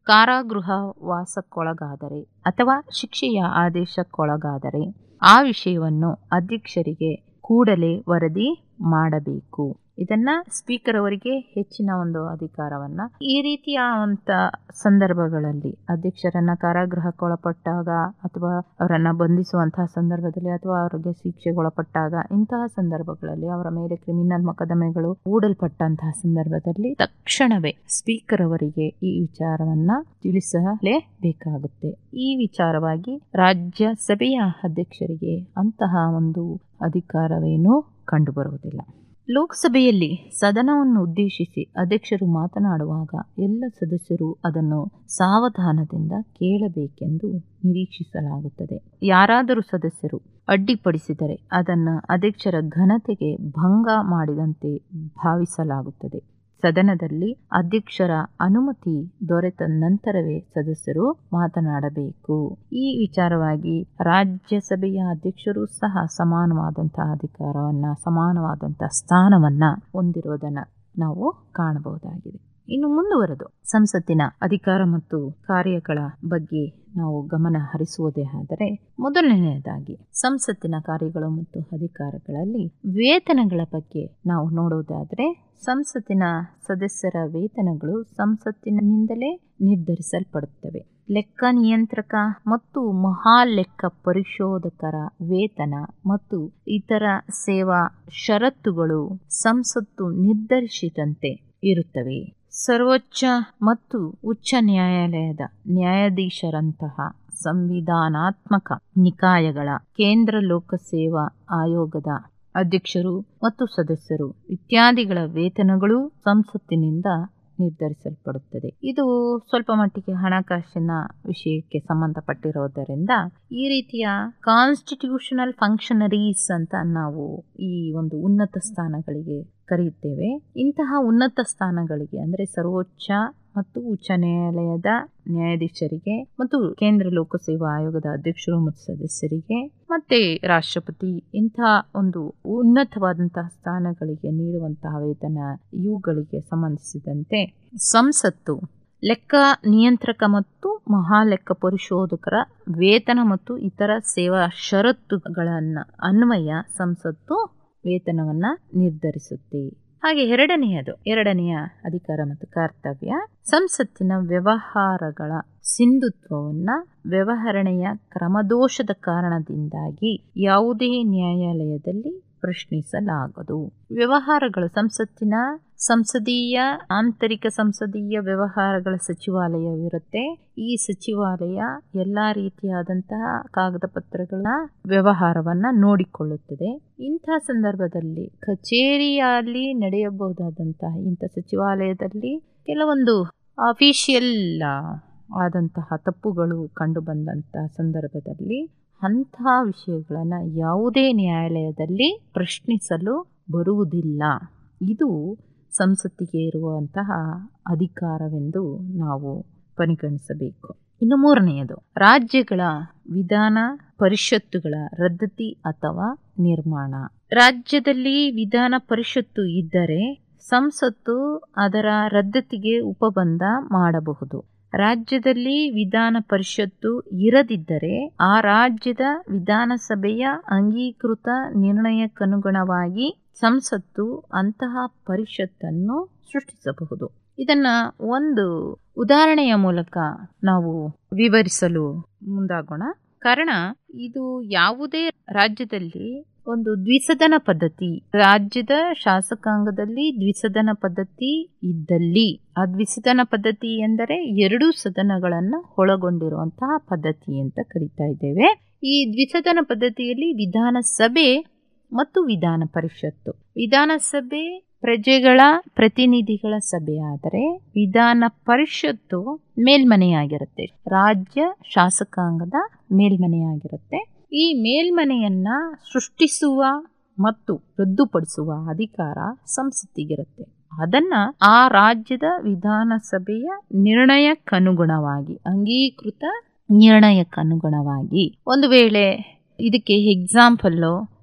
ಕಾರಾಗೃಹವಾಸಕ್ಕೊಳಗಾದರೆ ಅಥವಾ ಶಿಕ್ಷೆಯ ಆದೇಶಕ್ಕೊಳಗಾದರೆ ಆ ವಿಷಯವನ್ನು ಅಧ್ಯಕ್ಷರಿಗೆ ಕೂಡಲೇ ವರದಿ ಮಾಡಬೇಕು. ಇದನ್ನ ಸ್ಪೀಕರ್ ಅವರಿಗೆ ಹೆಚ್ಚಿನ ಒಂದು ಅಧಿಕಾರವನ್ನ ಈ ರೀತಿಯ ಸಂದರ್ಭಗಳಲ್ಲಿ ಅಧ್ಯಕ್ಷರನ್ನ ಕಾರಾಗೃಹಕ್ಕೊಳಪಟ್ಟಾಗ ಅಥವಾ ಅವರನ್ನ ಬಂಧಿಸುವಂತಹ ಸಂದರ್ಭದಲ್ಲಿ ಅಥವಾ ಅವರಿಗೆ ಶಿಕ್ಷೆಗೊಳಪಟ್ಟಾಗ ಇಂತಹ ಸಂದರ್ಭಗಳಲ್ಲಿ ಅವರ ಮೇಲೆ ಕ್ರಿಮಿನಲ್ ಮೊಕದ್ದಮೆಗಳು ಹೂಡಲ್ಪಟ್ಟಂತಹ ಸಂದರ್ಭದಲ್ಲಿ ತಕ್ಷಣವೇ ಸ್ಪೀಕರ್ ಅವರಿಗೆ ಈ ವಿಚಾರವನ್ನ ತಿಳಿಸಲೇಬೇಕಾಗುತ್ತೆ. ಈ ವಿಚಾರವಾಗಿ ರಾಜ್ಯಸಭೆಯ ಅಧ್ಯಕ್ಷರಿಗೆ ಅಂತಹ ಒಂದು ಅಧಿಕಾರವೇನೂ ಕಂಡುಬರುವುದಿಲ್ಲ. ಲೋಕಸಭೆಯಲ್ಲಿ ಸದನವನ್ನು ಉದ್ದೇಶಿಸಿ ಅಧ್ಯಕ್ಷರು ಮಾತನಾಡುವಾಗ ಎಲ್ಲ ಸದಸ್ಯರು ಅದನ್ನು ಸಾವಧಾನದಿಂದ ಕೇಳಬೇಕೆಂದು ನಿರೀಕ್ಷಿಸಲಾಗುತ್ತದೆ. ಯಾರಾದರೂ ಸದಸ್ಯರು ಅಡ್ಡಿಪಡಿಸಿದರೆ ಅದನ್ನು ಅಧ್ಯಕ್ಷರ ಘನತೆಗೆ ಭಂಗ ಮಾಡಿದಂತೆ ಭಾವಿಸಲಾಗುತ್ತದೆ. ಸದನದಲ್ಲಿ ಅಧ್ಯಕ್ಷರ ಅನುಮತಿ ದೊರೆತ ನಂತರವೇ ಸದಸ್ಯರು ಮಾತನಾಡಬೇಕು. ಈ ವಿಚಾರವಾಗಿ ರಾಜ್ಯಸಭೆಯ ಅಧ್ಯಕ್ಷರು ಸಹ ಸಮಾನವಾದಂತಹ ಅಧಿಕಾರವನ್ನ, ಸಮಾನವಾದಂತಹ ಸ್ಥಾನವನ್ನ ಹೊಂದಿರುವುದನ್ನು ನಾವು ಕಾಣಬಹುದಾಗಿದೆ. ಇನ್ನು ಮುಂದುವರೆದು ಸಂಸತ್ತಿನ ಅಧಿಕಾರ ಮತ್ತು ಕಾರ್ಯಗಳ ಬಗ್ಗೆ ನಾವು ಗಮನ ಹರಿಸುವುದೇ ಆದರೆ, ಮೊದಲನೆಯದಾಗಿ ಸಂಸತ್ತಿನ ಕಾರ್ಯಗಳು ಮತ್ತು ಅಧಿಕಾರಗಳಲ್ಲಿ ವೇತನಗಳ ಬಗ್ಗೆ ನಾವು ನೋಡುವುದಾದರೆ, ಸಂಸತ್ತಿನ ಸದಸ್ಯರ ವೇತನಗಳು ಸಂಸತ್ತಿನಿಂದಲೇ ನಿರ್ಧರಿಸಲ್ಪಡುತ್ತವೆ. ಲೆಕ್ಕ ನಿಯಂತ್ರಕ ಮತ್ತು ಮಹಾಲೆಕ್ಕ ಪರಿಶೋಧಕರ ವೇತನ ಮತ್ತು ಇತರ ಸೇವಾ ಷರತ್ತುಗಳು ಸಂಸತ್ತು ನಿರ್ಧರಿಸಿದಂತೆ ಇರುತ್ತವೆ. ಸರ್ವೋಚ್ಚ ಮತ್ತು ಉಚ್ಚ ನ್ಯಾಯಾಲಯದ ನ್ಯಾಯಾಧೀಶರಂತಹ ಸಂವಿಧಾನಾತ್ಮಕ ನಿಕಾಯಗಳ, ಕೇಂದ್ರ ಲೋಕಸೇವಾ ಆಯೋಗದ ಅಧ್ಯಕ್ಷರು ಮತ್ತು ಸದಸ್ಯರು ಇತ್ಯಾದಿಗಳ ವೇತನಗಳು ಸಂಸತ್ತಿನಿಂದ ನಿರ್ಧರಿಸಲ್ಪಡುತ್ತದೆ. ಇದು ಸ್ವಲ್ಪ ಮಟ್ಟಿಗೆ ಹಣಕಾಸಿನ ವಿಷಯಕ್ಕೆ ಸಂಬಂಧಪಟ್ಟಿರೋದರಿಂದ ಈ ರೀತಿಯ ಕಾನ್ಸ್ಟಿಟ್ಯೂಷನಲ್ ಫಂಕ್ಷನರೀಸ್ ಅಂತ ನಾವು ಈ ಒಂದು ಉನ್ನತ ಸ್ಥಾನಗಳಿಗೆ ಕರೆಯುತ್ತೇವೆ. ಇಂತಹ ಉನ್ನತ ಸ್ಥಾನಗಳಿಗೆ ಅಂದರೆ ಸರ್ವೋಚ್ಚ ಮತ್ತು ಉಚ್ಚ ನ್ಯಾಯಾಲಯದ ನ್ಯಾಯಾಧೀಶರಿಗೆ ಮತ್ತು ಕೇಂದ್ರ ಲೋಕಸೇವಾ ಆಯೋಗದ ಅಧ್ಯಕ್ಷರು ಮತ್ತು ಸದಸ್ಯರಿಗೆ ಮತ್ತೆ ರಾಷ್ಟ್ರಪತಿ, ಇಂತಹ ಒಂದು ಉನ್ನತವಾದಂತಹ ಸ್ಥಾನಗಳಿಗೆ ನೀಡುವಂತಹ ವೇತನ, ಇವುಗಳಿಗೆ ಸಂಬಂಧಿಸಿದಂತೆ ಸಂಸತ್ತು ಲೆಕ್ಕ ನಿಯಂತ್ರಕ ಮತ್ತು ಮಹಾಲೆಕ್ಕ ಪರಿಶೋಧಕರ ವೇತನ ಮತ್ತು ಇತರ ಸೇವಾ ಷರತ್ತುಗಳನ್ನ ಅನ್ವಯ ಸಂಸತ್ತು ವೇತನವನ್ನ ನಿರ್ಧರಿಸುತ್ತೆ. ಹಾಗೆ ಎರಡನೆಯ ಅಧಿಕಾರ ಮತ್ತು ಕರ್ತವ್ಯ, ಸಂಸತ್ತಿನ ವ್ಯವಹಾರಗಳ ಸಿಂಧುತ್ವವನ್ನ ವ್ಯವಹರಣೆಯ ಕ್ರಮದೋಷದ ಕಾರಣದಿಂದಾಗಿ ಯಾವುದೇ ನ್ಯಾಯಾಲಯದಲ್ಲಿ ಪ್ರಶ್ನಿಸಲಾಗದು. ವ್ಯವಹಾರಗಳು ಸಂಸತ್ತಿನ ಆಂತರಿಕ ಸಂಸದೀಯ ವ್ಯವಹಾರಗಳ ಸಚಿವಾಲಯವಿರುತ್ತೆ. ಈ ಸಚಿವಾಲಯ ಎಲ್ಲಾ ರೀತಿಯಾದಂತಹ ಕಾಗದ ಪತ್ರಗಳ ವ್ಯವಹಾರವನ್ನ ನೋಡಿಕೊಳ್ಳುತ್ತದೆ. ಇಂತಹ ಸಂದರ್ಭದಲ್ಲಿ ಕಚೇರಿಯಲ್ಲಿ ನಡೆಯಬಹುದಾದಂತಹ ಇಂಥ ಸಚಿವಾಲಯದಲ್ಲಿ ಕೆಲವೊಂದು ಅಫಿಷಿಯಲ್ ಆದಂತಹ ತಪ್ಪುಗಳು ಕಂಡು ಬಂದಂತಹ ಸಂದರ್ಭದಲ್ಲಿ ಅಂತಹ ವಿಷಯಗಳನ್ನು ಯಾವುದೇ ನ್ಯಾಯಾಲಯದಲ್ಲಿ ಪ್ರಶ್ನಿಸಲು ಬರುವುದಿಲ್ಲ. ಇದು ಸಂಸತ್ತಿಗೆ ಇರುವಂತಹ ಅಧಿಕಾರವೆಂದು ನಾವು ಪರಿಗಣಿಸಬೇಕು. ಇನ್ನು ಮೂರನೆಯದು, ರಾಜ್ಯಗಳ ವಿಧಾನ ಪರಿಷತ್ತುಗಳ ರದ್ದತಿ ಅಥವಾ ನಿರ್ಮಾಣ. ರಾಜ್ಯದಲ್ಲಿ ವಿಧಾನ ಪರಿಷತ್ತು ಇದ್ದರೆ ಸಂಸತ್ತು ಅದರ ರದ್ದತಿಗೆ ಉಪಬಂಧ ಮಾಡಬಹುದು. ರಾಜ್ಯದಲ್ಲಿ ವಿಧಾನ ಪರಿಷತ್ತು ಇರದಿದ್ದರೆ ಆ ರಾಜ್ಯದ ವಿಧಾನಸಭೆಯ ಅಂಗೀಕೃತ ನಿರ್ಣಯಕ್ಕನುಗುಣವಾಗಿ ಸಂಸತ್ತು ಅಂತಹ ಪರಿಷತ್ತನ್ನು ಸೃಷ್ಟಿಸಬಹುದು. ಇದನ್ನ ಒಂದು ಉದಾಹರಣೆಯ ಮೂಲಕ ನಾವು ವಿವರಿಸಲು ಮುಂದಾಗೋಣ. ಕಾರಣ, ಇದು ಯಾವುದೇ ರಾಜ್ಯದಲ್ಲಿ ಒಂದು ದ್ವಿಸದನ ಪದ್ಧತಿ, ರಾಜ್ಯದ ಶಾಸಕಾಂಗದಲ್ಲಿ ದ್ವಿಸದನ ಪದ್ಧತಿ ಇದ್ದಲ್ಲಿ, ಆ ದ್ವಿಸದನ ಪದ್ಧತಿ ಎಂದರೆ 2 ಸದನಗಳನ್ನು ಒಳಗೊಂಡಿರುವಂತಹ ಪದ್ಧತಿ ಅಂತ ಕರೀತಾ ಇದ್ದೇವೆ. ಈ ದ್ವಿಸದನ ಪದ್ಧತಿಯಲ್ಲಿ ವಿಧಾನಸಭೆ ಮತ್ತು ವಿಧಾನ ಪರಿಷತ್ತು, ವಿಧಾನಸಭೆ ಪ್ರಜೆಗಳ ಪ್ರತಿನಿಧಿಗಳ ಸಭೆ ಆದರೆ ವಿಧಾನ ಪರಿಷತ್ತು ಮೇಲ್ಮನೆಯಾಗಿರುತ್ತೆ, ರಾಜ್ಯ ಶಾಸಕಾಂಗದ ಮೇಲ್ಮನೆಯಾಗಿರುತ್ತೆ. ಈ ಮೇಲ್ಮನೆಯನ್ನ ಸೃಷ್ಟಿಸುವ ಮತ್ತು ರದ್ದುಪಡಿಸುವ ಅಧಿಕಾರ ಸಂಸತ್ತಿಗಿರುತ್ತೆ. ಅದನ್ನ ಆ ರಾಜ್ಯದ ವಿಧಾನಸಭೆಯ ನಿರ್ಣಯಕ್ಕನುಗುಣವಾಗಿ, ಅಂಗೀಕೃತ ನಿರ್ಣಯಕ್ಕನುಗುಣವಾಗಿ, ಒಂದು ವೇಳೆ ಇದಕ್ಕೆ ಎಕ್ಸಾಂಪಲ್ಲು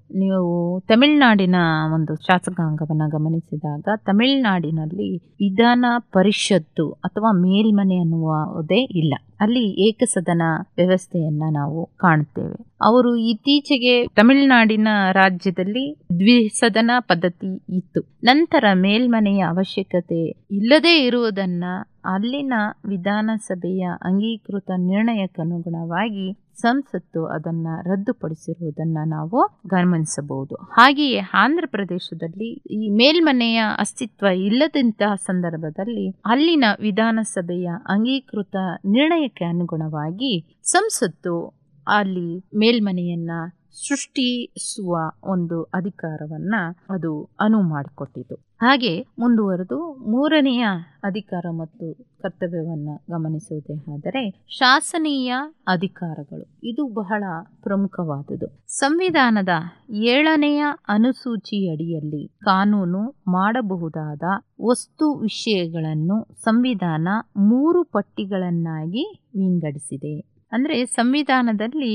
ನೀವು ತಮಿಳುನಾಡಿನ ಒಂದು ಶಾಸಕಾಂಗವನ್ನು ಗಮನಿಸಿದಾಗ ತಮಿಳುನಾಡಿನಲ್ಲಿ ವಿಧಾನ ಪರಿಷತ್ತು ಅಥವಾ ಮೇಲ್ಮನೆ ಅನ್ನುವುದೇ ಇಲ್ಲ. ಅಲ್ಲಿ ಏಕಸದನ ವ್ಯವಸ್ಥೆಯನ್ನ ನಾವು ಕಾಣುತ್ತೇವೆ. ಅವರು ಇತ್ತೀಚೆಗೆ ತಮಿಳುನಾಡಿನ ರಾಜ್ಯದಲ್ಲಿ ದ್ವಿಸದನ ಪದ್ಧತಿ ಇತ್ತು. ನಂತರ ಮೇಲ್ಮನೆಯ ಅವಶ್ಯಕತೆ ಇಲ್ಲದೇ ಇರುವುದನ್ನ ಅಲ್ಲಿನ ವಿಧಾನಸಭೆಯ ಅಂಗೀಕೃತ ನಿರ್ಣಯಕ್ಕನುಗುಣವಾಗಿ ಸಂಸತ್ತು ಅದನ್ನ ರದ್ದುಪಡಿಸಿರುವುದನ್ನ ನಾವು ಗಮನಿಸಬಹುದು. ಹಾಗೆಯೇ ಆಂಧ್ರ ಪ್ರದೇಶದಲ್ಲಿ ಈ ಮೇಲ್ಮನೆಯ ಅಸ್ತಿತ್ವ ಇಲ್ಲದಂತಹ ಸಂದರ್ಭದಲ್ಲಿ ಅಲ್ಲಿನ ವಿಧಾನಸಭೆಯ ಅಂಗೀಕೃತ ನಿರ್ಣಯಕ್ಕೆ ಅನುಗುಣವಾಗಿ ಸಂಸತ್ತು ಅಲ್ಲಿ ಮೇಲ್ಮನೆಯನ್ನ ಸೃಷ್ಟಿಸುವ ಒಂದು ಅಧಿಕಾರವನ್ನ ಅದು ಅನುವು ಮಾಡಿಕೊಟ್ಟಿತು. ಹಾಗೆ ಮುಂದುವರೆದು ಮೂರನೆಯ ಅಧಿಕಾರ ಮತ್ತು ಕರ್ತವ್ಯವನ್ನ ಗಮನಿಸುವುದೇ ಆದರೆ ಶಾಸನೀಯ ಅಧಿಕಾರಗಳು. ಇದು ಬಹಳ ಪ್ರಮುಖವಾದುದು. ಸಂವಿಧಾನದ 7ನೆಯ ಅನುಸೂಚಿಯಡಿಯಲ್ಲಿ ಕಾನೂನು ಮಾಡಬಹುದಾದ ವಸ್ತು ವಿಷಯಗಳನ್ನು ಸಂವಿಧಾನ 3 ಪಟ್ಟಿಗಳನ್ನಾಗಿ ವಿಂಗಡಿಸಿದೆ. ಅಂದ್ರೆ ಸಂವಿಧಾನದಲ್ಲಿ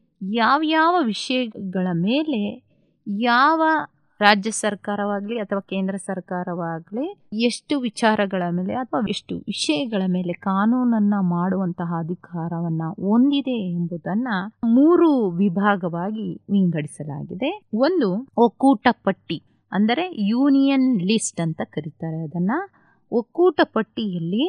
ಯಾವ ವಿಷಯಗಳ ಮೇಲೆ ಯಾವ ರಾಜ್ಯ ಸರ್ಕಾರವಾಗಲಿ ಅಥವಾ ಕೇಂದ್ರ ಸರ್ಕಾರವಾಗಲಿ ಎಷ್ಟು ವಿಚಾರಗಳ ಮೇಲೆ ಅಥವಾ ಎಷ್ಟು ವಿಷಯಗಳ ಮೇಲೆ ಕಾನೂನನ್ನ ಮಾಡುವಂತಹ ಅಧಿಕಾರವನ್ನ ಹೊಂದಿದೆ ಎಂಬುದನ್ನ 3 ವಿಭಾಗವಾಗಿ ವಿಂಗಡಿಸಲಾಗಿದೆ. ಒಂದು ಒಕ್ಕೂಟ ಪಟ್ಟಿ, ಅಂದರೆ ಯೂನಿಯನ್ ಲಿಸ್ಟ್ ಅಂತ ಕರೀತಾರೆ ಅದನ್ನ. ಒಕ್ಕೂಟ ಪಟ್ಟಿಯಲ್ಲಿ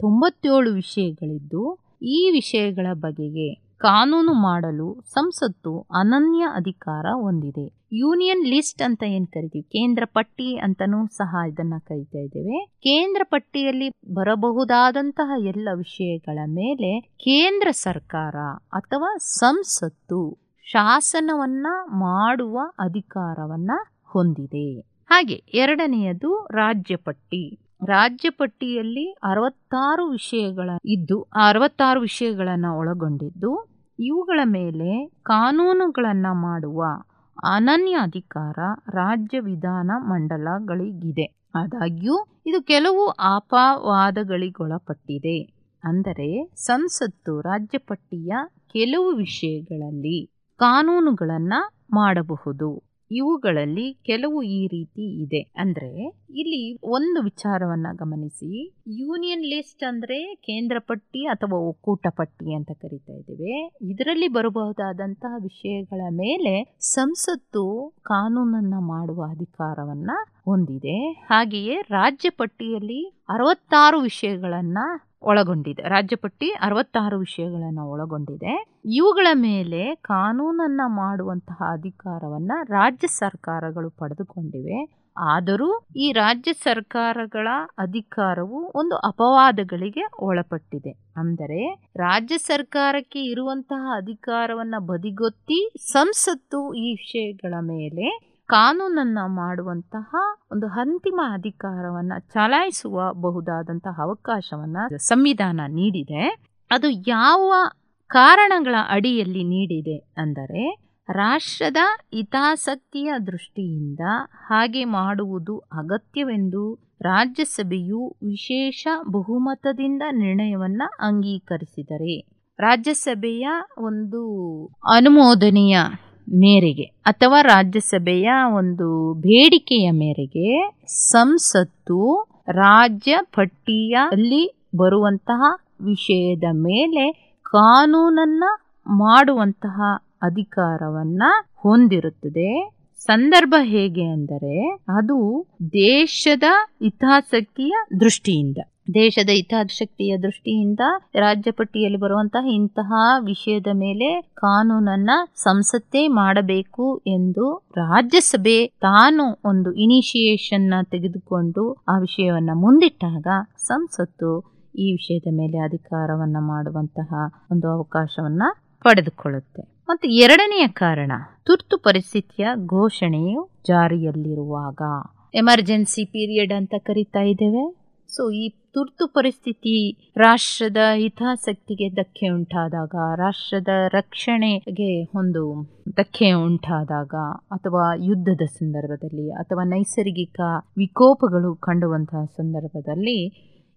97 ವಿಷಯಗಳಿದ್ದು ಈ ವಿಷಯಗಳ ಬಗೆಗೆ ಕಾನೂನು ಮಾಡಲು ಸಂಸತ್ತು ಅನನ್ಯ ಅಧಿಕಾರ ಹೊಂದಿದೆ. ಯೂನಿಯನ್ ಲಿಸ್ಟ್ ಅಂತ ಏನ್ ಕರಿತೀವಿ, ಕೇಂದ್ರ ಪಟ್ಟಿ ಅಂತನೂ ಸಹ ಇದನ್ನ ಕರಿತಾ ಇದ್ದೇವೆ. ಕೇಂದ್ರ ಪಟ್ಟಿಯಲ್ಲಿ ಬರಬಹುದಾದಂತಹ ಎಲ್ಲ ವಿಷಯಗಳ ಮೇಲೆ ಕೇಂದ್ರ ಸರ್ಕಾರ ಅಥವಾ ಸಂಸತ್ತು ಶಾಸನವನ್ನ ಮಾಡುವ ಅಧಿಕಾರವನ್ನ ಹೊಂದಿದೆ. ಹಾಗೆ ಎರಡನೆಯದು ರಾಜ್ಯ ಪಟ್ಟಿ. ರಾಜ್ಯ ಪಟ್ಟಿಯಲ್ಲಿ 66 ವಿಷಯಗಳ ಇದ್ದು 66 ವಿಷಯಗಳನ್ನು ಒಳಗೊಂಡಿದ್ದು ಇವುಗಳ ಮೇಲೆ ಕಾನೂನುಗಳನ್ನ ಮಾಡುವ ಅನನ್ಯ ಅಧಿಕಾರ ರಾಜ್ಯ ವಿಧಾನ ಮಂಡಲಗಳಿಗಿದೆ. ಆದಾಗ್ಯೂ ಇದು ಕೆಲವು ಅಪವಾದಗಳಿಗೊಳಪಟ್ಟಿದೆ. ಅಂದರೆ ಸಂಸತ್ತು ರಾಜ್ಯ ಪಟ್ಟಿಯ ಕೆಲವು ವಿಷಯಗಳಲ್ಲಿ ಕಾನೂನುಗಳನ್ನ ಮಾಡಬಹುದು. ಇವುಗಳಲ್ಲಿ ಕೆಲವು ಈ ರೀತಿ ಇದೆ. ಅಂದ್ರೆ ಇಲ್ಲಿ ಒಂದು ವಿಚಾರವನ್ನ ಗಮನಿಸಿ. ಯೂನಿಯನ್ ಲಿಸ್ಟ್ ಅಂದ್ರೆ ಕೇಂದ್ರ ಪಟ್ಟಿ ಅಥವಾ ಒಕ್ಕೂಟ ಪಟ್ಟಿ ಅಂತ ಕರಿತಾ ಇದ್ದೇವೆ. ಇದರಲ್ಲಿ ಬರಬಹುದಾದಂತಹ ವಿಷಯಗಳ ಮೇಲೆ ಸಂಸತ್ತು ಕಾನೂನನ್ನ ಮಾಡುವ ಅಧಿಕಾರವನ್ನ ಹೊಂದಿದೆ. ಹಾಗೆಯೇ ರಾಜ್ಯ ಪಟ್ಟಿಯಲ್ಲಿ 66 ವಿಷಯಗಳನ್ನ ಒಳಗೊಂಡಿದೆ. ರಾಜ್ಯ ಪಟ್ಟಿ 66 ವಿಷಯಗಳನ್ನು ಒಳಗೊಂಡಿದೆ. ಇವುಗಳ ಮೇಲೆ ಕಾನೂನನ್ನ ಮಾಡುವಂತಹ ಅಧಿಕಾರವನ್ನ ರಾಜ್ಯ ಸರ್ಕಾರಗಳು ಪಡೆದುಕೊಂಡಿವೆ. ಆದರೂ ಈ ರಾಜ್ಯ ಸರ್ಕಾರಗಳ ಅಧಿಕಾರವು ಒಂದು ಅಪವಾದಗಳಿಗೆ ಒಳಪಟ್ಟಿದೆ. ಅಂದರೆ ರಾಜ್ಯ ಸರ್ಕಾರಕ್ಕೆ ಇರುವಂತಹ ಅಧಿಕಾರವನ್ನ ಬದಿಗೊತ್ತಿ ಸಂಸತ್ತು ಈ ವಿಷಯಗಳ ಮೇಲೆ ಕಾನೂನನ್ನ ಮಾಡುವಂತಹ ಒಂದು ಅಂತಿಮ ಅಧಿಕಾರವನ್ನ ಚಲಾಯಿಸುವ ಬಹುದಾದಂತಹ ಅವಕಾಶವನ್ನ ಸಂವಿಧಾನ ನೀಡಿದೆ. ಅದು ಯಾವ ಕಾರಣಗಳ ಅಡಿಯಲ್ಲಿ ನೀಡಿದೆ ಅಂದರೆ ರಾಷ್ಟ್ರದ ಹಿತಾಸಕ್ತಿಯ ದೃಷ್ಟಿಯಿಂದ ಹಾಗೆ ಮಾಡುವುದು ಅಗತ್ಯವೆಂದು ರಾಜ್ಯಸಭೆಯು ವಿಶೇಷ ಬಹುಮತದಿಂದ ನಿರ್ಣಯವನ್ನ ಅಂಗೀಕರಿಸಿದರೆ, ರಾಜ್ಯಸಭೆಯ ಒಂದು ಅನುಮೋದನೆಯ ಮೇರೆಗೆ ಅಥವಾ ರಾಜ್ಯಸಭೆಯ ಒಂದು ಬೇಡಿಕೆಯ ಮೇರೆಗೆ ಸಂಸತ್ತು ರಾಜ್ಯ ಪಟ್ಟಿಯಲ್ಲಿ ಬರುವಂತಹ ವಿಷಯದ ಮೇಲೆ ಕಾನೂನನ್ನ ಮಾಡುವಂತಹ ಅಧಿಕಾರವನ್ನ ಹೊಂದಿರುತ್ತದೆ. ಸಂದರ್ಭ ಹೇಗೆ ಅಂದರೆ ಅದು ದೇಶದ ಹಿತಾಸಕ್ತಿಯ ದೃಷ್ಟಿಯಿಂದ ರಾಜ್ಯ ಪಟ್ಟಿಯಲ್ಲಿ ಬರುವಂತಹ ಇಂತಹ ವಿಷಯದ ಮೇಲೆ ಕಾನೂನನ್ನ ಸಂಸತ್ತೇ ಮಾಡಬೇಕು ಎಂದು ರಾಜ್ಯಸಭೆ ತಾನು ಒಂದು ಇನಿಷಿಯೇಷನ್ ತೆಗೆದುಕೊಂಡು ಆ ವಿಷಯವನ್ನ ಮುಂದಿಟ್ಟಾಗ ಸಂಸತ್ತು ಈ ವಿಷಯದ ಮೇಲೆ ಅಧಿಕಾರವನ್ನ ಮಾಡುವಂತಹ ಒಂದು ಅವಕಾಶವನ್ನ ಪಡೆದುಕೊಳ್ಳುತ್ತೆ. ಮತ್ತು ಎರಡನೆಯ ಕಾರಣ, ತುರ್ತು ಪರಿಸ್ಥಿತಿಯ ಘೋಷಣೆಯು ಜಾರಿಯಲ್ಲಿರುವಾಗ, ಎಮರ್ಜೆನ್ಸಿ ಪೀರಿಯಡ್ ಅಂತ ಕರಿತಾ ಇದ್ದೇವೆ. ಸೊ ಈ ತುರ್ತು ಪರಿಸ್ಥಿತಿ ರಾಷ್ಟ್ರದ ಹಿತಾಸಕ್ತಿಗೆ ಧಕ್ಕೆ ಉಂಟಾದಾಗ, ರಾಷ್ಟ್ರದ ರಕ್ಷಣೆಗೆ ಒಂದು ಧಕ್ಕೆ ಉಂಟಾದಾಗ, ಅಥವಾ ಯುದ್ಧದ ಸಂದರ್ಭದಲ್ಲಿ ಅಥವಾ ನೈಸರ್ಗಿಕ ವಿಕೋಪಗಳು ಕಂಡುವಂತಹ ಸಂದರ್ಭದಲ್ಲಿ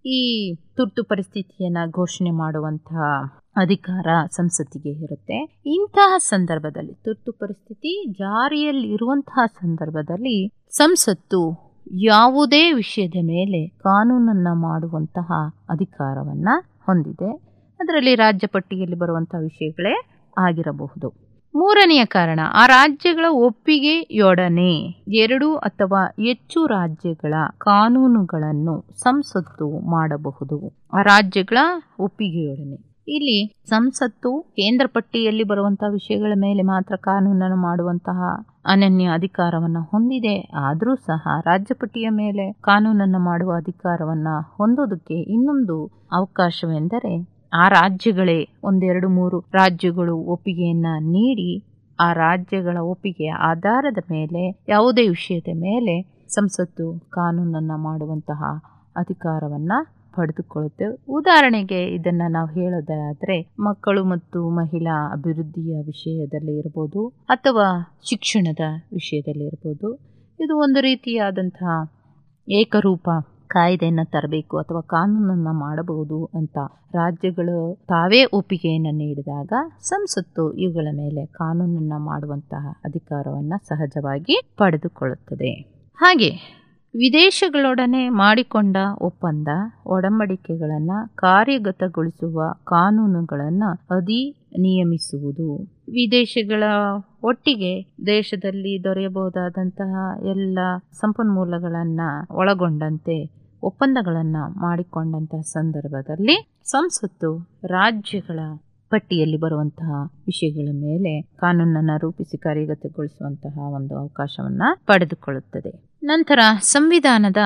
ಈ ತುರ್ತು ಪರಿಸ್ಥಿತಿಯನ್ನು ಘೋಷಣೆ ಮಾಡುವಂತಹ ಅಧಿಕಾರ ಸಂಸತ್ತಿಗೆ ಇರುತ್ತೆ. ಇಂತಹ ಸಂದರ್ಭದಲ್ಲಿ ತುರ್ತು ಪರಿಸ್ಥಿತಿ ಜಾರಿಯಲ್ಲಿ ಇರುವಂತಹ ಸಂದರ್ಭದಲ್ಲಿ ಸಂಸತ್ತು ಯಾವುದೇ ವಿಷಯದ ಮೇಲೆ ಕಾನೂನನ್ನ ಮಾಡುವಂತಹ ಅಧಿಕಾರವನ್ನ ಹೊಂದಿದೆ. ಅದರಲ್ಲಿ ರಾಜ್ಯ ಪಟ್ಟಿಯಲ್ಲಿ ಬರುವಂತಹ ವಿಷಯಗಳೇ ಆಗಿರಬಹುದು. ಮೂರನೆಯ ಕಾರಣ, ಆ ರಾಜ್ಯಗಳ ಒಪ್ಪಿಗೆಯೊಡನೆ 2 ಅಥವಾ ಹೆಚ್ಚು ರಾಜ್ಯಗಳ ಕಾನೂನುಗಳನ್ನು ಸಂಸತ್ತು ಮಾಡಬಹುದು. ಆ ರಾಜ್ಯಗಳ ಒಪ್ಪಿಗೆಯೊಡನೆ. ಇಲ್ಲಿ ಸಂಸತ್ತು ಕೇಂದ್ರ ಪಟ್ಟಿಯಲ್ಲಿ ಬರುವಂತಹ ವಿಷಯಗಳ ಮೇಲೆ ಮಾತ್ರ ಕಾನೂನನ್ನು ಮಾಡುವಂತಹ ಅನನ್ಯ ಅಧಿಕಾರವನ್ನು ಹೊಂದಿದೆ. ಆದರೂ ಸಹ ರಾಜ್ಯ ಪಟ್ಟಿಯ ಮೇಲೆ ಕಾನೂನನ್ನು ಮಾಡುವ ಅಧಿಕಾರವನ್ನು ಹೊಂದೋದಕ್ಕೆ ಇನ್ನೊಂದು ಅವಕಾಶವೆಂದರೆ, ಆ ರಾಜ್ಯಗಳೇ 1, 2, 3 ರಾಜ್ಯಗಳು ಒಪ್ಪಿಗೆಯನ್ನ ನೀಡಿ ಆ ರಾಜ್ಯಗಳ ಒಪ್ಪಿಗೆಯ ಆಧಾರದ ಮೇಲೆ ಯಾವುದೇ ವಿಷಯದ ಮೇಲೆ ಸಂಸತ್ತು ಕಾನೂನನ್ನು ಮಾಡುವಂತಹ ಅಧಿಕಾರವನ್ನ ಪಡೆದುಕೊಳ್ಳುತ್ತೆ. ಉದಾಹರಣೆಗೆ ಇದನ್ನ ನಾವು ಹೇಳೋದಾದ್ರೆ, ಮಕ್ಕಳು ಮತ್ತು ಮಹಿಳಾ ಅಭಿವೃದ್ಧಿಯ ವಿಷಯದಲ್ಲಿ ಇರ್ಬೋದು ಅಥವಾ ಶಿಕ್ಷಣದ ವಿಷಯದಲ್ಲಿ ಇರ್ಬೋದು. ಇದು ಒಂದು ರೀತಿಯಾದಂತಹ ಏಕರೂಪ ಕಾಯ್ದೆಯನ್ನು ತರಬೇಕು ಅಥವಾ ಕಾನೂನನ್ನು ಮಾಡಬಹುದು ಅಂತ ರಾಜ್ಯಗಳು ತಾವೇ ಒಪ್ಪಿಗೆಯನ್ನು ನೀಡಿದಾಗ ಸಂಸತ್ತು ಇವುಗಳ ಮೇಲೆ ಕಾನೂನನ್ನು ಮಾಡುವಂತಹ ಅಧಿಕಾರವನ್ನು ಸಹಜವಾಗಿ ಪಡೆದುಕೊಳ್ಳುತ್ತದೆ. ಹಾಗೆ ವಿದೇಶಗಳೊಡನೆ ಮಾಡಿಕೊಂಡ ಒಪ್ಪಂದ ಒಡಂಬಡಿಕೆಗಳನ್ನು ಕಾರ್ಯಗತಗೊಳಿಸುವ ಕಾನೂನುಗಳನ್ನು ಅಧಿನಿಯಮಿಸುವುದು. ವಿದೇಶಗಳ ಒಟ್ಟಿಗೆ ದೇಶದಲ್ಲಿ ದೊರೆಯಬಹುದಾದಂತಹ ಎಲ್ಲ ಸಂಪನ್ಮೂಲಗಳನ್ನು ಒಳಗೊಂಡಂತೆ ಒಪ್ಪಂದಗಳನ್ನು ಮಾಡಿಕೊಂಡಂತಹ ಸಂದರ್ಭದಲ್ಲಿ ಸಂಸತ್ತು ರಾಜ್ಯಗಳ ಪಟ್ಟಿಯಲ್ಲಿ ಬರುವಂತಹ ವಿಷಯಗಳ ಮೇಲೆ ಕಾನೂನನ್ನು ರೂಪಿಸಿ ಕಾರ್ಯಗತಗೊಳಿಸುವಂತಹ ಒಂದು ಅವಕಾಶವನ್ನ ಪಡೆದುಕೊಳ್ಳುತ್ತದೆ. ನಂತರ ಸಂವಿಧಾನದ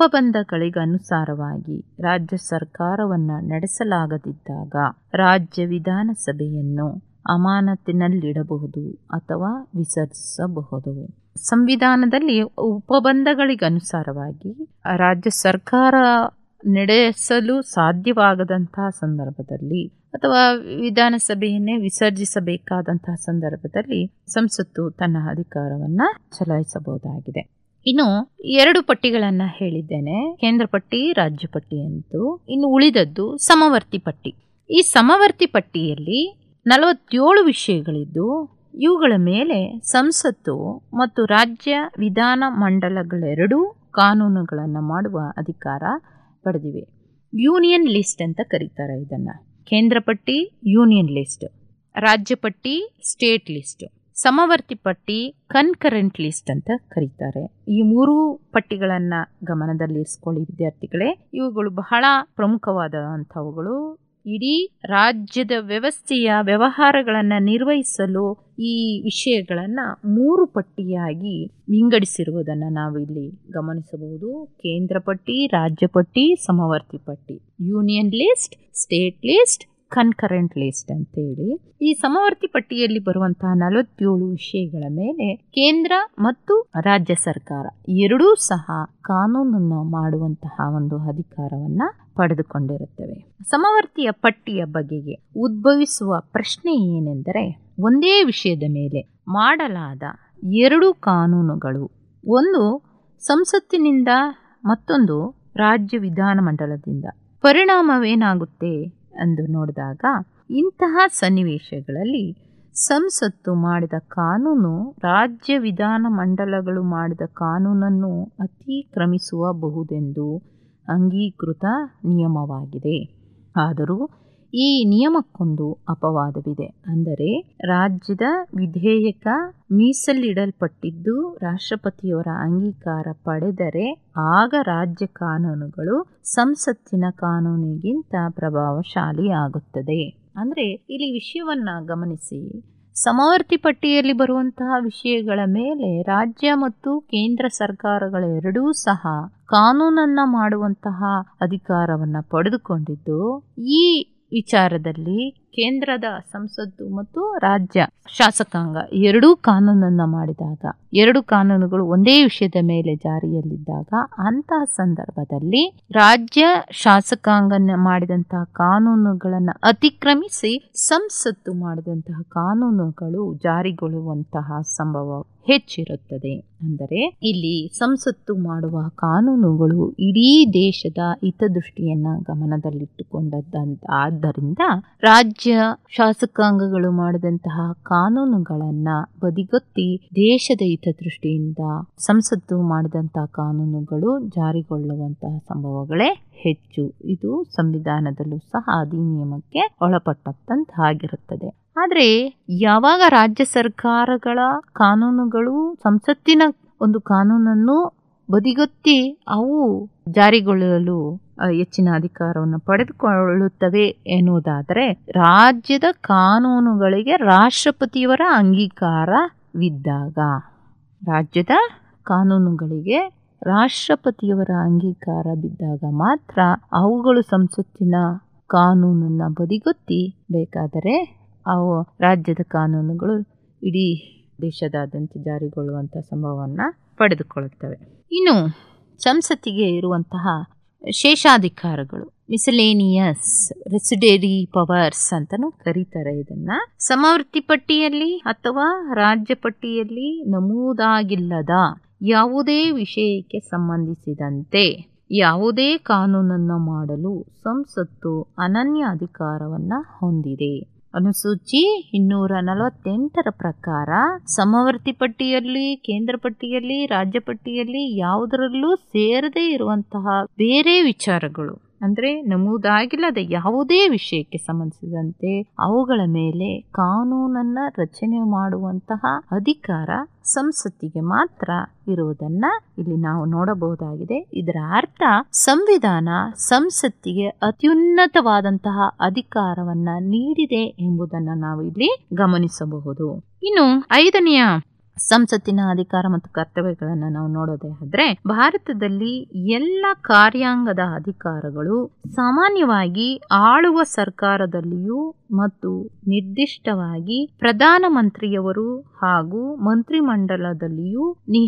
ಉಪಬಂಧಗಳಿಗನುಸಾರವಾಗಿ ರಾಜ್ಯ ಸರ್ಕಾರವನ್ನು ನಡೆಸಲಾಗದಿದ್ದಾಗ ರಾಜ್ಯ ವಿಧಾನಸಭೆಯನ್ನು ಅಮಾನತಿನಲ್ಲಿಡಬಹುದು ಅಥವಾ ವಿಸರ್ಜಿಸಬಹುದು. ಸಂವಿಧಾನದಲ್ಲಿ ಉಪಬಂಧಗಳಿಗನುಸಾರವಾಗಿ ರಾಜ್ಯ ಸರ್ಕಾರ ನಡೆಸಲು ಸಾಧ್ಯವಾಗದಂತಹ ಸಂದರ್ಭದಲ್ಲಿ ಅಥವಾ ವಿಧಾನಸಭೆಯನ್ನೇ ವಿಸರ್ಜಿಸಬೇಕಾದಂತಹ ಸಂದರ್ಭದಲ್ಲಿ ಸಂಸತ್ತು ತನ್ನ ಅಧಿಕಾರವನ್ನ ಚಲಾಯಿಸಬಹುದಾಗಿದೆ. ಇನ್ನು 2 ಪಟ್ಟಿಗಳನ್ನ ಹೇಳಿದ್ದೇನೆ, ಕೇಂದ್ರ ಪಟ್ಟಿ, ರಾಜ್ಯ ಪಟ್ಟಿ ಅಂತೂ. ಇನ್ನು ಉಳಿದದ್ದು ಸಮವರ್ತಿ ಪಟ್ಟಿ. ಈ ಸಮವರ್ತಿ ಪಟ್ಟಿಯಲ್ಲಿ 47 ವಿಷಯಗಳಿದ್ದು ಇವುಗಳ ಮೇಲೆ ಸಂಸತ್ತು ಮತ್ತು ರಾಜ್ಯ ವಿಧಾನ ಮಂಡಲಗಳೆರಡೂ ಕಾನೂನುಗಳನ್ನು ಮಾಡುವ ಅಧಿಕಾರ ಪಡೆದಿವೆ. ಯೂನಿಯನ್ ಲಿಸ್ಟ್ ಅಂತ ಕರೀತಾರೆ ಇದನ್ನ. ಕೇಂದ್ರ ಪಟ್ಟಿ ಯೂನಿಯನ್ ಲಿಸ್ಟ್, ರಾಜ್ಯ ಪಟ್ಟಿ ಸ್ಟೇಟ್ ಲಿಸ್ಟ್, ಸಮವರ್ತಿ ಪಟ್ಟಿ ಕನ್ಕರೆಂಟ್ ಲಿಸ್ಟ್ ಅಂತ ಕರೀತಾರೆ. ಈ 3 ಪಟ್ಟಿಗಳನ್ನು ಗಮನದಲ್ಲಿರಿಸಿಕೊಳ್ಳಿ ವಿದ್ಯಾರ್ಥಿಗಳೇ. ಇವುಗಳು ಬಹಳ ಪ್ರಮುಖವಾದಂಥವುಗಳು. ಇಡೀ ರಾಜ್ಯದ ವ್ಯವಸ್ಥೆಯ ವ್ಯವಹಾರಗಳನ್ನು ನಿರ್ವಹಿಸಲು ಈ ವಿಷಯಗಳನ್ನು 3 ಪಟ್ಟಿಯಾಗಿ ವಿಂಗಡಿಸಿರುವುದನ್ನು ನಾವು ಇಲ್ಲಿ ಗಮನಿಸಬಹುದು. ಕೇಂದ್ರ ಪಟ್ಟಿ, ರಾಜ್ಯ ಪಟ್ಟಿ, ಸಮವರ್ತಿ ಪಟ್ಟಿ, union list, state list, concurrent list ಅಂತೇಳಿ. ಈ ಸಮವರ್ತಿ ಪಟ್ಟಿಯಲ್ಲಿ ಬರುವಂತಹ 47 ವಿಷಯಗಳ ಮೇಲೆ ಕೇಂದ್ರ ಮತ್ತು ರಾಜ್ಯ ಸರ್ಕಾರ ಎರಡೂ ಸಹ ಕಾನೂನನ್ನು ಮಾಡುವಂತಹ ಒಂದು ಅಧಿಕಾರವನ್ನ ಪಡೆದುಕೊಂಡಿರುತ್ತವೆ. ಸಮವರ್ತಿಯ ಪಟ್ಟಿಯ ಬಗೆಗೆ ಉದ್ಭವಿಸುವ ಪ್ರಶ್ನೆ ಏನೆಂದರೆ, ಒಂದೇ ವಿಷಯದ ಮೇಲೆ ಮಾಡಲಾದ 2 ಕಾನೂನುಗಳು, ಒಂದು ಸಂಸತ್ತಿನಿಂದ ಮತ್ತೊಂದು ರಾಜ್ಯ ವಿಧಾನಮಂಡಲದಿಂದ, ಪರಿಣಾಮವೇನಾಗುತ್ತೆ ಎಂದು ನೋಡಿದಾಗ ಇಂತಹ ಸನ್ನಿವೇಶಗಳಲ್ಲಿ ಸಂಸತ್ತು ಮಾಡಿದ ಕಾನೂನು ರಾಜ್ಯ ವಿಧಾನಮಂಡಲಗಳು ಮಾಡಿದ ಕಾನೂನನ್ನು ಅತಿಕ್ರಮಿಸಬಹುದೆಂದು ಅಂಗೀಕೃತ ನಿಯಮವಾಗಿದೆ. ಆದರೂ ಈ ನಿಯಮಕ್ಕೊಂದು ಅಪವಾದವಿದೆ. ಅಂದರೆ ರಾಜ್ಯದ ವಿಧೇಯಕ ಮೀಸಲಿಡಲ್ಪಟ್ಟಿದ್ದು ರಾಷ್ಟ್ರಪತಿಯವರ ಅಂಗೀಕಾರ ಪಡೆದರೆ ಆಗ ರಾಜ್ಯ ಕಾನೂನುಗಳು ಸಂಸತ್ತಿನ ಕಾನೂನಿಗಿಂತ ಪ್ರಭಾವಶಾಲಿ ಆಗುತ್ತದೆ. ಅಂದರೆ ಇಲ್ಲಿ ವಿಷಯವನ್ನ ಗಮನಿಸಿ, ಸಮವರ್ತಿ ಪಟ್ಟಿಯಲ್ಲಿ ಬರುವಂತಹ ವಿಷಯಗಳ ಮೇಲೆ ರಾಜ್ಯ ಮತ್ತು ಕೇಂದ್ರ ಸರ್ಕಾರಗಳೆರಡೂ ಸಹ ಕಾನೂನನ್ನ ಮಾಡುವಂತಹ ಅಧಿಕಾರವನ್ನ ಪಡೆದುಕೊಂಡಿದ್ದು, ಈ ವಿಚಾರದಲ್ಲಿ ಕೇಂದ್ರದ ಸಂಸತ್ತು ಮತ್ತು ರಾಜ್ಯ ಶಾಸಕಾಂಗ ಎರಡೂ ಕಾನೂನನ್ನ ಮಾಡಿದಾಗ ಎರಡು ಕಾನೂನುಗಳು ಒಂದೇ ವಿಷಯದ ಮೇಲೆ ಜಾರಿಯಲ್ಲಿದ್ದಾಗ ಅಂತಹ ಸಂದರ್ಭದಲ್ಲಿ ರಾಜ್ಯ ಶಾಸಕಾಂಗ ಮಾಡಿದಂತಹ ಕಾನೂನುಗಳನ್ನು ಅತಿಕ್ರಮಿಸಿ ಸಂಸತ್ತು ಮಾಡಿದಂತಹ ಕಾನೂನುಗಳು ಜಾರಿಗೊಳ್ಳುವಂತಹ ಸಂಭವ ಹೆಚ್ಚಿರುತ್ತದೆ. ಅಂದರೆ ಇಲ್ಲಿ ಸಂಸತ್ತು ಮಾಡುವ ಕಾನೂನುಗಳು ಇಡೀ ದೇಶದ ಹಿತದೃಷ್ಟಿಯನ್ನ ಗಮನದಲ್ಲಿಟ್ಟುಕೊಂಡದ್ದರಿಂದ ರಾಜ್ಯ ಶಾಸಕಾಂಗಗಳು ಮಾಡಿದಂತಹ ಕಾನೂನುಗಳನ್ನ ಬದಿಗೊತ್ತಿ ದೇಶದ ಹಿತದೃಷ್ಟಿಯಿಂದ ಸಂಸತ್ತು ಮಾಡಿದಂತಹ ಕಾನೂನುಗಳು ಜಾರಿಗೊಳ್ಳುವಂತಹ ಸಂಭವಗಳೇ ಹೆಚ್ಚು. ಇದು ಸಂವಿಧಾನದಲ್ಲೂ ಸಹ ಅಧಿನಿಯಮಕ್ಕೆ ಒಳಪಟ್ಟಂತಾಗಿರುತ್ತದೆ. ಆದರೆ ಯಾವಾಗ ರಾಜ್ಯ ಸರ್ಕಾರಗಳ ಕಾನೂನುಗಳು ಸಂಸತ್ತಿನ ಒಂದು ಕಾನೂನನ್ನು ಬದಿಗೊತ್ತಿ ಅವು ಜಾರಿಗೊಳ್ಳಲು ಹೆಚ್ಚಿನ ಅಧಿಕಾರವನ್ನು ಪಡೆದುಕೊಳ್ಳುತ್ತವೆ ಎನ್ನುವುದಾದರೆ, ರಾಜ್ಯದ ಕಾನೂನುಗಳಿಗೆ ರಾಷ್ಟ್ರಪತಿಯವರ ಅಂಗೀಕಾರವಿದ್ದಾಗ, ರಾಜ್ಯದ ಕಾನೂನುಗಳಿಗೆ ರಾಷ್ಟ್ರಪತಿಯವರ ಅಂಗೀಕಾರ ಬಿದ್ದಾಗ ಮಾತ್ರ ಅವುಗಳು ಸಂಸತ್ತಿನ ಕಾನೂನನ್ನು ಬದಿಗೊತ್ತಿ ಬೇಕಾದರೆ ಅವು ರಾಜ್ಯದ ಕಾನೂನುಗಳು ಇಡೀ ದೇಶದಾದ್ಯಂತ ಜಾರಿಗೊಳ್ಳುವಂತಹ ಸಂಭವವನ್ನು ಪಡೆದುಕೊಳ್ಳುತ್ತವೆ. ಇನ್ನು ಸಂಸತ್ತಿಗೆ ಇರುವಂತಹ ಶೇಷಾಧಿಕಾರಗಳು, ಮಿಸಲೇನಿಯಸ್ ರೆಸಿಡರಿ ಪವರ್ಸ್ ಅಂತಲೂ ಕರೀತಾರೆ. ಇದನ್ನ ಸಮವರ್ತಿ ಪಟ್ಟಿಯಲ್ಲಿ ಅಥವಾ ರಾಜ್ಯ ಪಟ್ಟಿಯಲ್ಲಿ ನಮೂದಾಗಿಲ್ಲದ ಯಾವುದೇ ವಿಷಯಕ್ಕೆ ಸಂಬಂಧಿಸಿದಂತೆ ಯಾವುದೇ ಕಾನೂನನ್ನು ಮಾಡಲು ಸಂಸತ್ತು ಅನನ್ಯ ಅಧಿಕಾರವನ್ನು ಹೊಂದಿದೆ. ಅನುಸೂಚಿ 248 ಪ್ರಕಾರ ಸಮವರ್ತಿ ಪಟ್ಟಿಯಲ್ಲಿ, ಕೇಂದ್ರ ಪಟ್ಟಿಯಲ್ಲಿ, ರಾಜ್ಯ ಪಟ್ಟಿಯಲ್ಲಿ ಯಾವುದರಲ್ಲೂ ಸೇರದೇ ಇರುವಂತಹ ಬೇರೆ ವಿಚಾರಗಳು ಅಂದರೆ ನಮೂದಾಗಿಲ್ಲದ ಯಾವುದೇ ವಿಷಯಕ್ಕೆ ಸಂಬಂಧಿಸಿದಂತೆ ಅವುಗಳ ಮೇಲೆ ಕಾನೂನನ್ನ ರಚನೆ ಮಾಡುವಂತಹ ಅಧಿಕಾರ ಸಂಸತ್ತಿಗೆ ಮಾತ್ರ ಇರುವುದನ್ನ ಇಲ್ಲಿ ನಾವು ನೋಡಬಹುದಾಗಿದೆ. ಇದರ ಅರ್ಥ ಸಂವಿಧಾನ ಸಂಸತ್ತಿಗೆ ಅತ್ಯುನ್ನತವಾದಂತಹ ಅಧಿಕಾರವನ್ನ ನೀಡಿದೆ ಎಂಬುದನ್ನು ನಾವು ಇಲ್ಲಿ ಗಮನಿಸಬಹುದು. ಇನ್ನು 5ನೆಯ ಸಂಸತ್ತಿನ ಅಧಿಕಾರ ಮತ್ತು ಕರ್ತವ್ಯಗಳನ್ನು ನಾವು ನೋಡೋದೇ ಆದ್ರೆ, ಭಾರತದಲ್ಲಿ ಎಲ್ಲ ಕಾರ್ಯಾಂಗದ ಅಧಿಕಾರಗಳು ಸಾಮಾನ್ಯವಾಗಿ ಆಳುವ ಸರ್ಕಾರದಲ್ಲಿಯೂ ಮತ್ತು ನಿರ್ದಿಷ್ಟವಾಗಿ ಪ್ರಧಾನಮಂತ್ರಿಯವರು ಹಾಗೂ ಮಂತ್ರಿಮಂಡಲದಲ್ಲಿಯೂ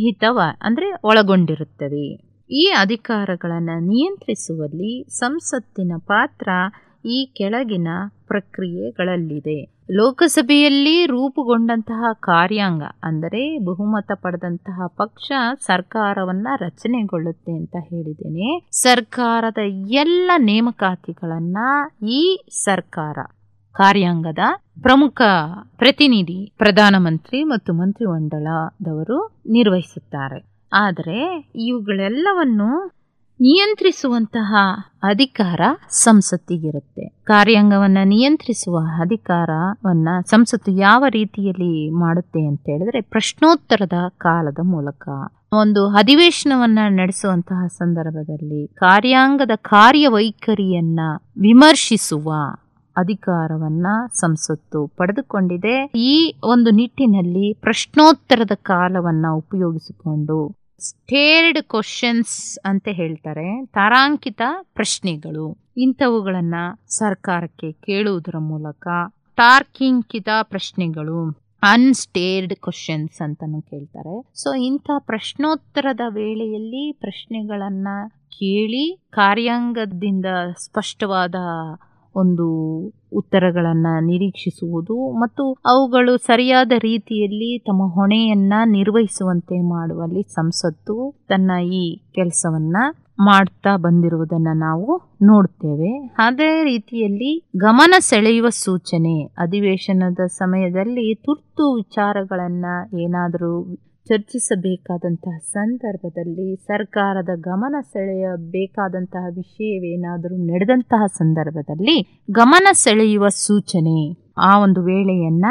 ಒಳಗೊಂಡಿರುತ್ತವೆ. ಈ ಅಧಿಕಾರಗಳನ್ನು ನಿಯಂತ್ರಿಸುವಲ್ಲಿ ಸಂಸತ್ತಿನ ಪಾತ್ರ ಈ ಕೆಳಗಿನ ಪ್ರಕ್ರಿಯೆಗಳಲ್ಲಿದೆ. ಲೋಕಸಭೆಯಲ್ಲಿ ರೂಪುಗೊಂಡಂತಹ ಕಾರ್ಯಾಂಗ ಅಂದರೆ ಬಹುಮತ ಪಡೆದಂತಹ ಪಕ್ಷ ಸರ್ಕಾರವನ್ನ ರಚನೆಗೊಳ್ಳುತ್ತೆ ಅಂತ ಹೇಳಿದ್ದೇನೆ. ಸರ್ಕಾರದ ಎಲ್ಲ ನೇಮಕಾತಿಗಳನ್ನ ಈ ಸರ್ಕಾರ ಕಾರ್ಯಾಂಗದ ಪ್ರಮುಖ ಪ್ರತಿನಿಧಿ ಪ್ರಧಾನಮಂತ್ರಿ ಮತ್ತು ಮಂತ್ರಿಮಂಡಲದವರು ನಿರ್ವಹಿಸುತ್ತಾರೆ. ಆದರೆ ಇವುಗಳೆಲ್ಲವನ್ನು ನಿಯಂತ್ರಿಸುವಂತಹ ಅಧಿಕಾರ ಸಂಸತ್ತಿಗಿರುತ್ತೆ. ಕಾರ್ಯಾಂಗವನ್ನ ನಿಯಂತ್ರಿಸುವ ಅಧಿಕಾರವನ್ನ ಸಂಸತ್ತು ಯಾವ ರೀತಿಯಲ್ಲಿ ಮಾಡುತ್ತೆ ಅಂತ ಹೇಳಿದ್ರೆ, ಪ್ರಶ್ನೋತ್ತರದ ಕಾಲದ ಮೂಲಕ ಒಂದು ಅಧಿವೇಶನವನ್ನ ನಡೆಸುವಂತಹ ಸಂದರ್ಭದಲ್ಲಿ ಕಾರ್ಯಾಂಗದ ಕಾರ್ಯವೈಖರಿಯನ್ನ ವಿಮರ್ಶಿಸುವ ಅಧಿಕಾರವನ್ನ ಸಂಸತ್ತು ಪಡೆದುಕೊಂಡಿದೆ. ಈ ಒಂದು ನಿಟ್ಟಿನಲ್ಲಿ ಪ್ರಶ್ನೋತ್ತರದ ಕಾಲವನ್ನ ಉಪಯೋಗಿಸಿಕೊಂಡು ಸ್ಟೇರ್ಡ್ ಕ್ವಶನ್ಸ್ ಅಂತ ಹೇಳ್ತಾರೆ, ತಾರಾಂಕಿತ ಪ್ರಶ್ನೆಗಳು, ಇಂಥವುಗಳನ್ನ ಸರ್ಕಾರಕ್ಕೆ ಕೇಳುವುದರ ಮೂಲಕ ತಾರ್ಕಿಂಕಿತ ಪ್ರಶ್ನೆಗಳು, ಅನ್ಸ್ಟೇರ್ಡ್ ಕ್ವಶನ್ಸ್ ಅಂತಾನು ಕೇಳ್ತಾರೆ. ಸೊ ಇಂಥ ಪ್ರಶ್ನೋತ್ತರದ ವೇಳೆಯಲ್ಲಿ ಪ್ರಶ್ನೆಗಳನ್ನ ಕೇಳಿ ಕಾರ್ಯಾಂಗದಿಂದ ಸ್ಪಷ್ಟವಾದ ಒಂದು ಉತ್ತರಗಳನ್ನು ನಿರೀಕ್ಷಿಸುವುದು ಮತ್ತು ಅವುಗಳು ಸರಿಯಾದ ರೀತಿಯಲ್ಲಿ ತಮ್ಮ ಹೊಣೆಯನ್ನ ನಿರ್ವಹಿಸುವಂತೆ ಮಾಡುವಲ್ಲಿ ಸಂಸತ್ತು ತನ್ನ ಈ ಕೆಲಸವನ್ನ ಮಾಡ್ತಾ ಬಂದಿರುವುದನ್ನು ನಾವು ನೋಡ್ತೇವೆ. ಅದೇ ರೀತಿಯಲ್ಲಿ ಗಮನ ಸೆಳೆಯುವ ಸೂಚನೆ, ಅಧಿವೇಶನದ ಸಮಯದಲ್ಲಿ ತುರ್ತು ವಿಚಾರಗಳನ್ನ ಏನಾದರೂ ಚರ್ಚಿಸಬೇಕಾದಂತಹ ಸಂದರ್ಭದಲ್ಲಿ, ಸರ್ಕಾರದ ಗಮನ ಸೆಳೆಯಬೇಕಾದಂತಹ ವಿಷಯವೇನಾದರೂ ನಡೆದಂತಹ ಸಂದರ್ಭದಲ್ಲಿ ಗಮನ ಸೆಳೆಯುವ ಸೂಚನೆ, ಆ ಒಂದು ವೇಳೆಯನ್ನ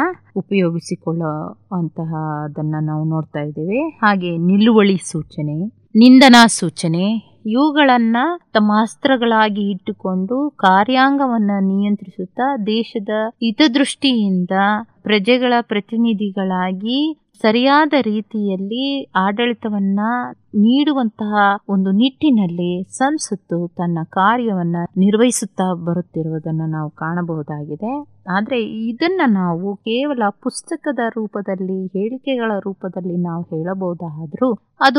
ಉಪಯೋಗಿಸಿಕೊಳ್ಳುವಂತಹದನ್ನ ನಾವು ನೋಡ್ತಾ ಇದ್ದೇವೆ. ಹಾಗೆ ನಿಲುವಳಿ ಸೂಚನೆ, ನಿಂದನಾ ಸೂಚನೆ, ಇವುಗಳನ್ನ ತಮ್ಮ ಅಸ್ತ್ರಗಳಾಗಿ ಇಟ್ಟುಕೊಂಡು ಕಾರ್ಯಾಂಗವನ್ನ ನಿಯಂತ್ರಿಸುತ್ತಾ ದೇಶದ ಹಿತದೃಷ್ಟಿಯಿಂದ ಪ್ರಜೆಗಳ ಪ್ರತಿನಿಧಿಗಳಾಗಿ ಸರಿಯಾದ ರೀತಿಯಲ್ಲಿ ಆಡಳಿತವನ್ನ ನೀಡುವಂತಹ ಒಂದು ನಿಟ್ಟಿನಲ್ಲಿ ಸಂಸತ್ತು ತನ್ನ ಕಾರ್ಯವನ್ನ ನಿರ್ವಹಿಸುತ್ತಾ ಬರುತ್ತಿರುವುದನ್ನು ನಾವು ಕಾಣಬಹುದಾಗಿದೆ. ಆದರೆ ಇದನ್ನ ನಾವು ಕೇವಲ ಪುಸ್ತಕದ ರೂಪದಲ್ಲಿ, ಹೇಳಿಕೆಗಳ ರೂಪದಲ್ಲಿ ನಾವು ಹೇಳಬಹುದಾದ್ರೂ ಅದು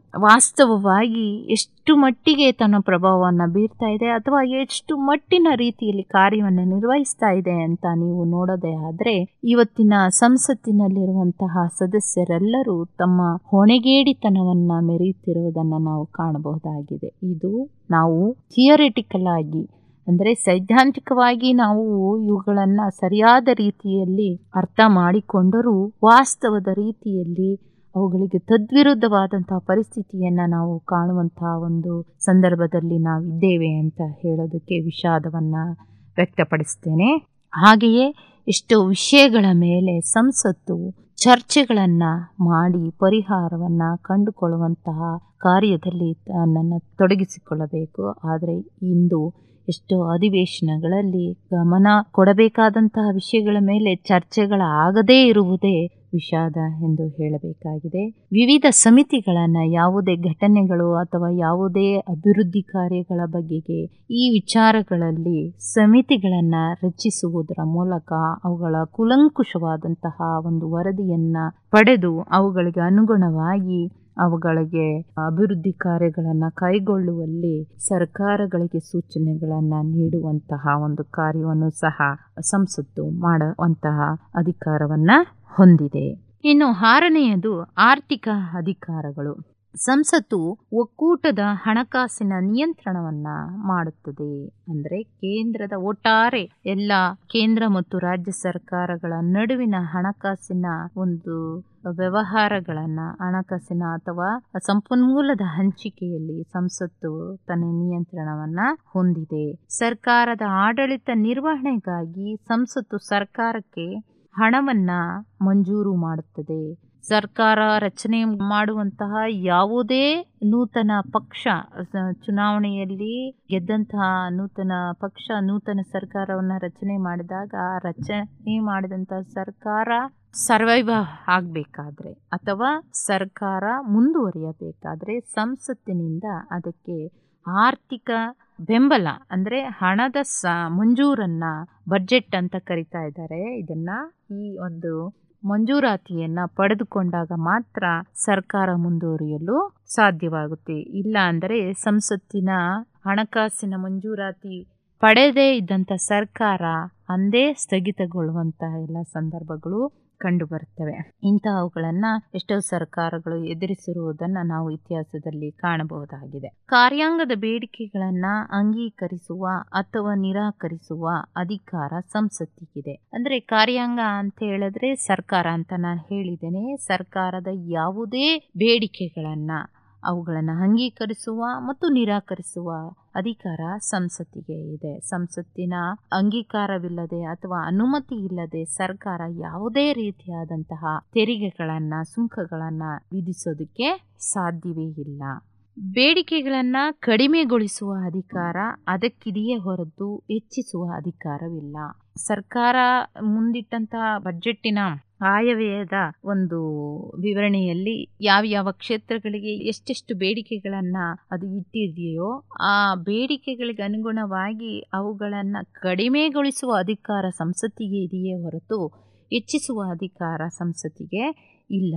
ವಾಸ್ತವವಾಗಿ ಎಷ್ಟು ಮಟ್ಟಿಗೆ ತನ್ನ ಪ್ರಭಾವವನ್ನು ಬೀರ್ತಾ ಇದೆ ಅಥವಾ ಎಷ್ಟು ಮಟ್ಟಿನ ರೀತಿಯಲ್ಲಿ ಕಾರ್ಯವನ್ನು ನಿರ್ವಹಿಸ್ತಾ ಇದೆ ಅಂತ ನೀವು ನೋಡೋದೇ ಆದ್ರೆ, ಇವತ್ತಿನ ಸಂಸತ್ತಿನಲ್ಲಿರುವಂತಹ ಸದಸ್ಯರೆಲ್ಲರೂ ತಮ್ಮ ಹೊಣೆಗೇಡಿತನವನ್ನ ಮೆರೆಯುತ್ತಿರುವುದನ್ನು ನಾವು ಕಾಣಬಹುದಾಗಿದೆ. ಇದು ನಾವು ಥಿಯರಿಟಿಕಲ್ ಆಗಿ ಅಂದರೆ ಸೈದ್ಧಾಂತಿಕವಾಗಿ ನಾವು ಇವುಗಳನ್ನು ಸರಿಯಾದ ರೀತಿಯಲ್ಲಿ ಅರ್ಥ ಮಾಡಿಕೊಂಡರೂ ವಾಸ್ತವದ ರೀತಿಯಲ್ಲಿ ಅವುಗಳಿಗೆ ತದ್ವಿರುದ್ಧವಾದಂತಹ ಪರಿಸ್ಥಿತಿಯನ್ನು ನಾವು ಕಾಣುವಂತಹ ಒಂದು ಸಂದರ್ಭದಲ್ಲಿ ನಾವಿದ್ದೇವೆ ಅಂತ ಹೇಳೋದಕ್ಕೆ ವಿಷಾದವನ್ನು ವ್ಯಕ್ತಪಡಿಸ್ತೇನೆ. ಹಾಗೆಯೇ ಎಷ್ಟೋ ವಿಷಯಗಳ ಮೇಲೆ ಸಂಸತ್ತು ಚರ್ಚೆಗಳನ್ನು ಮಾಡಿ ಪರಿಹಾರವನ್ನು ಕಂಡುಕೊಳ್ಳುವಂತಹ ಕಾರ್ಯದಲ್ಲಿ ತನ್ನನ್ನು ತೊಡಗಿಸಿಕೊಳ್ಳಬೇಕು. ಆದರೆ ಇಂದು ಎಷ್ಟೋ ಅಧಿವೇಶನಗಳಲ್ಲಿ ಗಮನ ಕೊಡಬೇಕಾದಂತಹ ವಿಷಯಗಳ ಮೇಲೆ ಚರ್ಚೆಗಳಾಗದೇ ಇರುವುದೇ ವಿಷಾದ ಎಂದು ಹೇಳಬೇಕಾಗಿದೆ. ವಿವಿಧ ಸಮಿತಿಗಳನ್ನು, ಯಾವುದೇ ಘಟನೆಗಳು ಅಥವಾ ಯಾವುದೇ ಅಭಿವೃದ್ಧಿ ಕಾರ್ಯಗಳ ಬಗೆಗೆ ಈ ವಿಚಾರಗಳಲ್ಲಿ ಸಮಿತಿಗಳನ್ನು ರಚಿಸುವುದರ ಮೂಲಕ ಅವುಗಳ ಕೂಲಂಕುಷವಾದಂತಹ ಒಂದು ವರದಿಯನ್ನು ಪಡೆದು ಅವುಗಳಿಗೆ ಅನುಗುಣವಾಗಿ ಅವುಗಳಿಗೆ ಅಭಿವೃದ್ಧಿ ಕಾರ್ಯಗಳನ್ನು ಕೈಗೊಳ್ಳುವಲ್ಲಿ ಸರ್ಕಾರಗಳಿಗೆ ಸೂಚನೆಗಳನ್ನು ನೀಡುವಂತಹ ಒಂದು ಕಾರ್ಯವನ್ನು ಸಹ ಸಂಸತ್ತು ಮಾಡುವಂತಹ ಅಧಿಕಾರವನ್ನ ಹೊಂದಿದೆ. ಇನ್ನು 6ನೇಯದು ಆರ್ಥಿಕ ಅಧಿಕಾರಗಳು. ಸಂಸತ್ತು ಒಕ್ಕೂಟದ ಹಣಕಾಸಿನ ನಿಯಂತ್ರಣವನ್ನ ಮಾಡುತ್ತದೆ. ಅಂದರೆ ಕೇಂದ್ರದ ಒಟ್ಟಾರೆ ಎಲ್ಲ ಕೇಂದ್ರ ಮತ್ತು ರಾಜ್ಯ ಸರ್ಕಾರಗಳ ನಡುವಿನ ಹಣಕಾಸಿನ ಒಂದು ವ್ಯವಹಾರಗಳನ್ನ, ಹಣಕಾಸಿನ ಅಥವಾ ಸಂಪನ್ಮೂಲದ ಹಂಚಿಕೆಯಲ್ಲಿ ಸಂಸತ್ತು ತನ್ನ ನಿಯಂತ್ರಣವನ್ನ ಹೊಂದಿದೆ. ಸರ್ಕಾರದ ಆಡಳಿತ ನಿರ್ವಹಣೆಗಾಗಿ ಸಂಸತ್ತು ಸರ್ಕಾರಕ್ಕೆ ಹಣವನ್ನ ಮಂಜೂರು ಮಾಡುತ್ತದೆ. ಸರ್ಕಾರ ರಚನೆ ಮಾಡುವಂತಹ ಯಾವುದೇ ನೂತನ ಪಕ್ಷ, ಚುನಾವಣೆಯಲ್ಲಿ ಗೆದ್ದಂತಹ ನೂತನ ಪಕ್ಷ ನೂತನ ಸರ್ಕಾರವನ್ನು ರಚನೆ ಮಾಡಿದಾಗ ರಚನೆ ಮಾಡಿದಂತಹ ಸರ್ಕಾರ ಸರ್ವೈವ್ ಆಗಬೇಕಾದ್ರೆ ಅಥವಾ ಸರ್ಕಾರ ಮುಂದುವರಿಯಬೇಕಾದ್ರೆ ಸಂಸತ್ತಿನಿಂದ ಅದಕ್ಕೆ ಆರ್ಥಿಕ ಬೆಂಬಲ ಅಂದರೆ ಹಣದ ಮಂಜೂರನ್ನ ಬಜೆಟ್ ಅಂತ ಕರಿತಾ ಇದ್ದಾರೆ. ಇದನ್ನ ಈ ಒಂದು ಮಂಜೂರಾತಿಯನ್ನ ಪಡೆದುಕೊಂಡಾಗ ಮಾತ್ರ ಸರ್ಕಾರ ಮುಂದುವರಿಯಲು ಸಾಧ್ಯವಾಗುತ್ತೆ. ಇಲ್ಲ ಅಂದರೆ ಸಂಸತ್ತಿನ ಹಣಕಾಸಿನ ಮಂಜೂರಾತಿ ಪಡೆದೇ ಇದ್ದಂಥ ಸರ್ಕಾರ ಅಂದೇ ಸ್ಥಗಿತಗೊಳ್ಳುವಂತಹ ಎಲ್ಲ ಸಂದರ್ಭಗಳು ಕಂಡು ಬರ್ತವೆ. ಇಂತಹವುಗಳನ್ನ ಎಷ್ಟೋ ಸರ್ಕಾರಗಳು ಎದುರಿಸಿರುವುದನ್ನು ನಾವು ಇತಿಹಾಸದಲ್ಲಿ ಕಾಣಬಹುದಾಗಿದೆ. ಕಾರ್ಯಾಂಗದ ಬೇಡಿಕೆಗಳನ್ನ ಅಂಗೀಕರಿಸುವ ಅಥವಾ ನಿರಾಕರಿಸುವ ಅಧಿಕಾರ ಸಂಸತ್ತಿಗಿದೆ. ಅಂದ್ರೆ ಕಾರ್ಯಾಂಗ ಅಂತ ಹೇಳಿದ್ರೆ ಸರ್ಕಾರ ಅಂತ ನಾನು ಹೇಳಿದ್ದೇನೆ. ಸರ್ಕಾರದ ಯಾವುದೇ ಬೇಡಿಕೆಗಳನ್ನ ಅವುಗಳನ್ನು ಅಂಗೀಕರಿಸುವ ಮತ್ತು ನಿರಾಕರಿಸುವ ಅಧಿಕಾರ ಸಂಸತ್ತಿಗೆ ಇದೆ. ಸಂಸತ್ತಿನ ಅಂಗೀಕಾರವಿಲ್ಲದೆ ಅಥವಾ ಅನುಮತಿ ಇಲ್ಲದೆ ಸರ್ಕಾರ ಯಾವುದೇ ರೀತಿಯಾದಂತಹ ತೆರಿಗೆಗಳನ್ನ, ಸುಂಕಗಳನ್ನ ವಿಧಿಸೋದಕ್ಕೆ ಸಾಧ್ಯವೇ ಇಲ್ಲ. ಬೇಡಿಕೆಗಳನ್ನ ಕಡಿಮೆಗೊಳಿಸುವ ಅಧಿಕಾರ ಅದಕ್ಕಿದೆಯೇ ಹೊರತು ಹೆಚ್ಚಿಸುವ ಅಧಿಕಾರವಿಲ್ಲ. ಸರ್ಕಾರ ಮುಂದಿಟ್ಟಂತಹ ಬಜೆಟ್ಟಿನ ಆಯವ್ಯಯದ ಒಂದು ವಿವರಣೆಯಲ್ಲಿ ಯಾವ ಕ್ಷೇತ್ರಗಳಿಗೆ ಎಷ್ಟೆಷ್ಟು ಬೇಡಿಕೆಗಳನ್ನ ಅದು ಇಟ್ಟಿದೆಯೋ ಆ ಬೇಡಿಕೆಗಳಿಗೆ ಅನುಗುಣವಾಗಿ ಅವುಗಳನ್ನು ಕಡಿಮೆಗೊಳಿಸುವ ಅಧಿಕಾರ ಸಂಸತ್ತಿಗೆ ಇದೆಯೇ ಹೊರತು ಹೆಚ್ಚಿಸುವ ಅಧಿಕಾರ ಸಂಸತ್ತಿಗೆ ಇಲ್ಲ.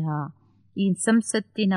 ಈ ಸಂಸತ್ತಿನ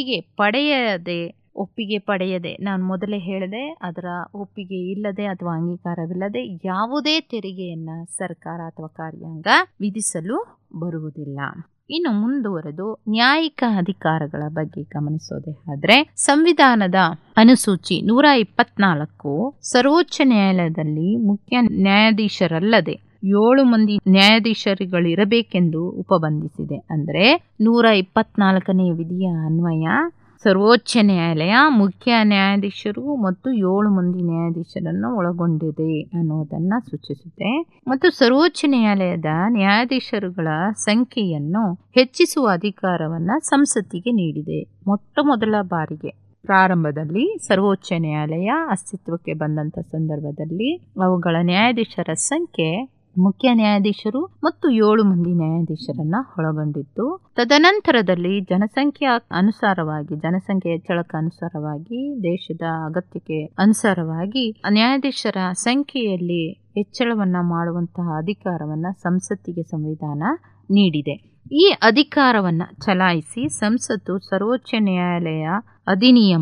ಒಪ್ಪಿಗೆ ಪಡೆಯದೆ ನಾನು ಮೊದಲೇ ಹೇಳಿದೆ, ಅದರ ಒಪ್ಪಿಗೆ ಇಲ್ಲದೆ ಅಥವಾ ಅಂಗೀಕಾರವಿಲ್ಲದೆ ಯಾವುದೇ ತೆರಿಗೆಯನ್ನ ಸರ್ಕಾರ ಅಥವಾ ಕಾರ್ಯಾಂಗ ವಿಧಿಸಲು ಬರುವುದಿಲ್ಲ. ಇನ್ನು ಮುಂದುವರೆದು ನ್ಯಾಯಿಕ ಅಧಿಕಾರಗಳ ಬಗ್ಗೆ ಗಮನಿಸೋದೇ ಆದ್ರೆ, ಸಂವಿಧಾನದ ಅನುಸೂಚಿ 124 ಸರ್ವೋಚ್ಚ ನ್ಯಾಯಾಲಯದಲ್ಲಿ ಮುಖ್ಯ ನ್ಯಾಯಾಧೀಶರಲ್ಲದೆ 7 ಮಂದಿ ನ್ಯಾಯಾಧೀಶರುಗಳಿರಬೇಕೆಂದು ಉಪಬಂಧಿಸಿದೆ. ಅಂದ್ರೆ 124ನೇ ವಿಧಿಯ ಅನ್ವಯ ಸರ್ವೋಚ್ಚ ನ್ಯಾಯಾಲಯ ಮುಖ್ಯ ನ್ಯಾಯಾಧೀಶರು ಮತ್ತು 7 ಮಂದಿ ನ್ಯಾಯಾಧೀಶರನ್ನು ಒಳಗೊಂಡಿದೆ ಅನ್ನೋದನ್ನ ಸೂಚಿಸುತ್ತೆ. ಮತ್ತು ಸರ್ವೋಚ್ಚ ನ್ಯಾಯಾಲಯದ ನ್ಯಾಯಾಧೀಶರುಗಳ ಸಂಖ್ಯೆಯನ್ನು ಹೆಚ್ಚಿಸುವ ಅಧಿಕಾರವನ್ನ ಸಂಸತ್ತಿಗೆ ನೀಡಿದೆ. ಮೊದಲ ಬಾರಿಗೆ ಪ್ರಾರಂಭದಲ್ಲಿ ಸರ್ವೋಚ್ಚ ನ್ಯಾಯಾಲಯ ಅಸ್ತಿತ್ವಕ್ಕೆ ಬಂದಂತ ಸಂದರ್ಭದಲ್ಲಿ ಅವುಗಳ ನ್ಯಾಯಾಧೀಶರ ಸಂಖ್ಯೆ ಮುಖ್ಯ ನ್ಯಾಯಾಧೀಶರು ಮತ್ತು 7 ಮಂದಿ ನ್ಯಾಯಾಧೀಶರನ್ನ ಒಳಗೊಂಡಿತ್ತು. ತದನಂತರದಲ್ಲಿ ಜನಸಂಖ್ಯೆಯ ಹೆಚ್ಚಳಕ್ಕೆ ಅನುಸಾರವಾಗಿ ದೇಶದ ಅಗತ್ಯಕ್ಕೆ ಅನುಸಾರವಾಗಿ ನ್ಯಾಯಾಧೀಶರ ಸಂಖ್ಯೆಯಲ್ಲಿ ಹೆಚ್ಚಳವನ್ನ ಮಾಡುವಂತಹ ಅಧಿಕಾರವನ್ನ ಸಂಸತ್ತಿಗೆ ಸಂವಿಧಾನ ನೀಡಿದೆ. ಈ ಅಧಿಕಾರವನ್ನ ಚಲಾಯಿಸಿ ಸಂಸತ್ತು ಸರ್ವೋಚ್ಚ ನ್ಯಾಯಾಲಯ ಅಧಿನಿಯಮ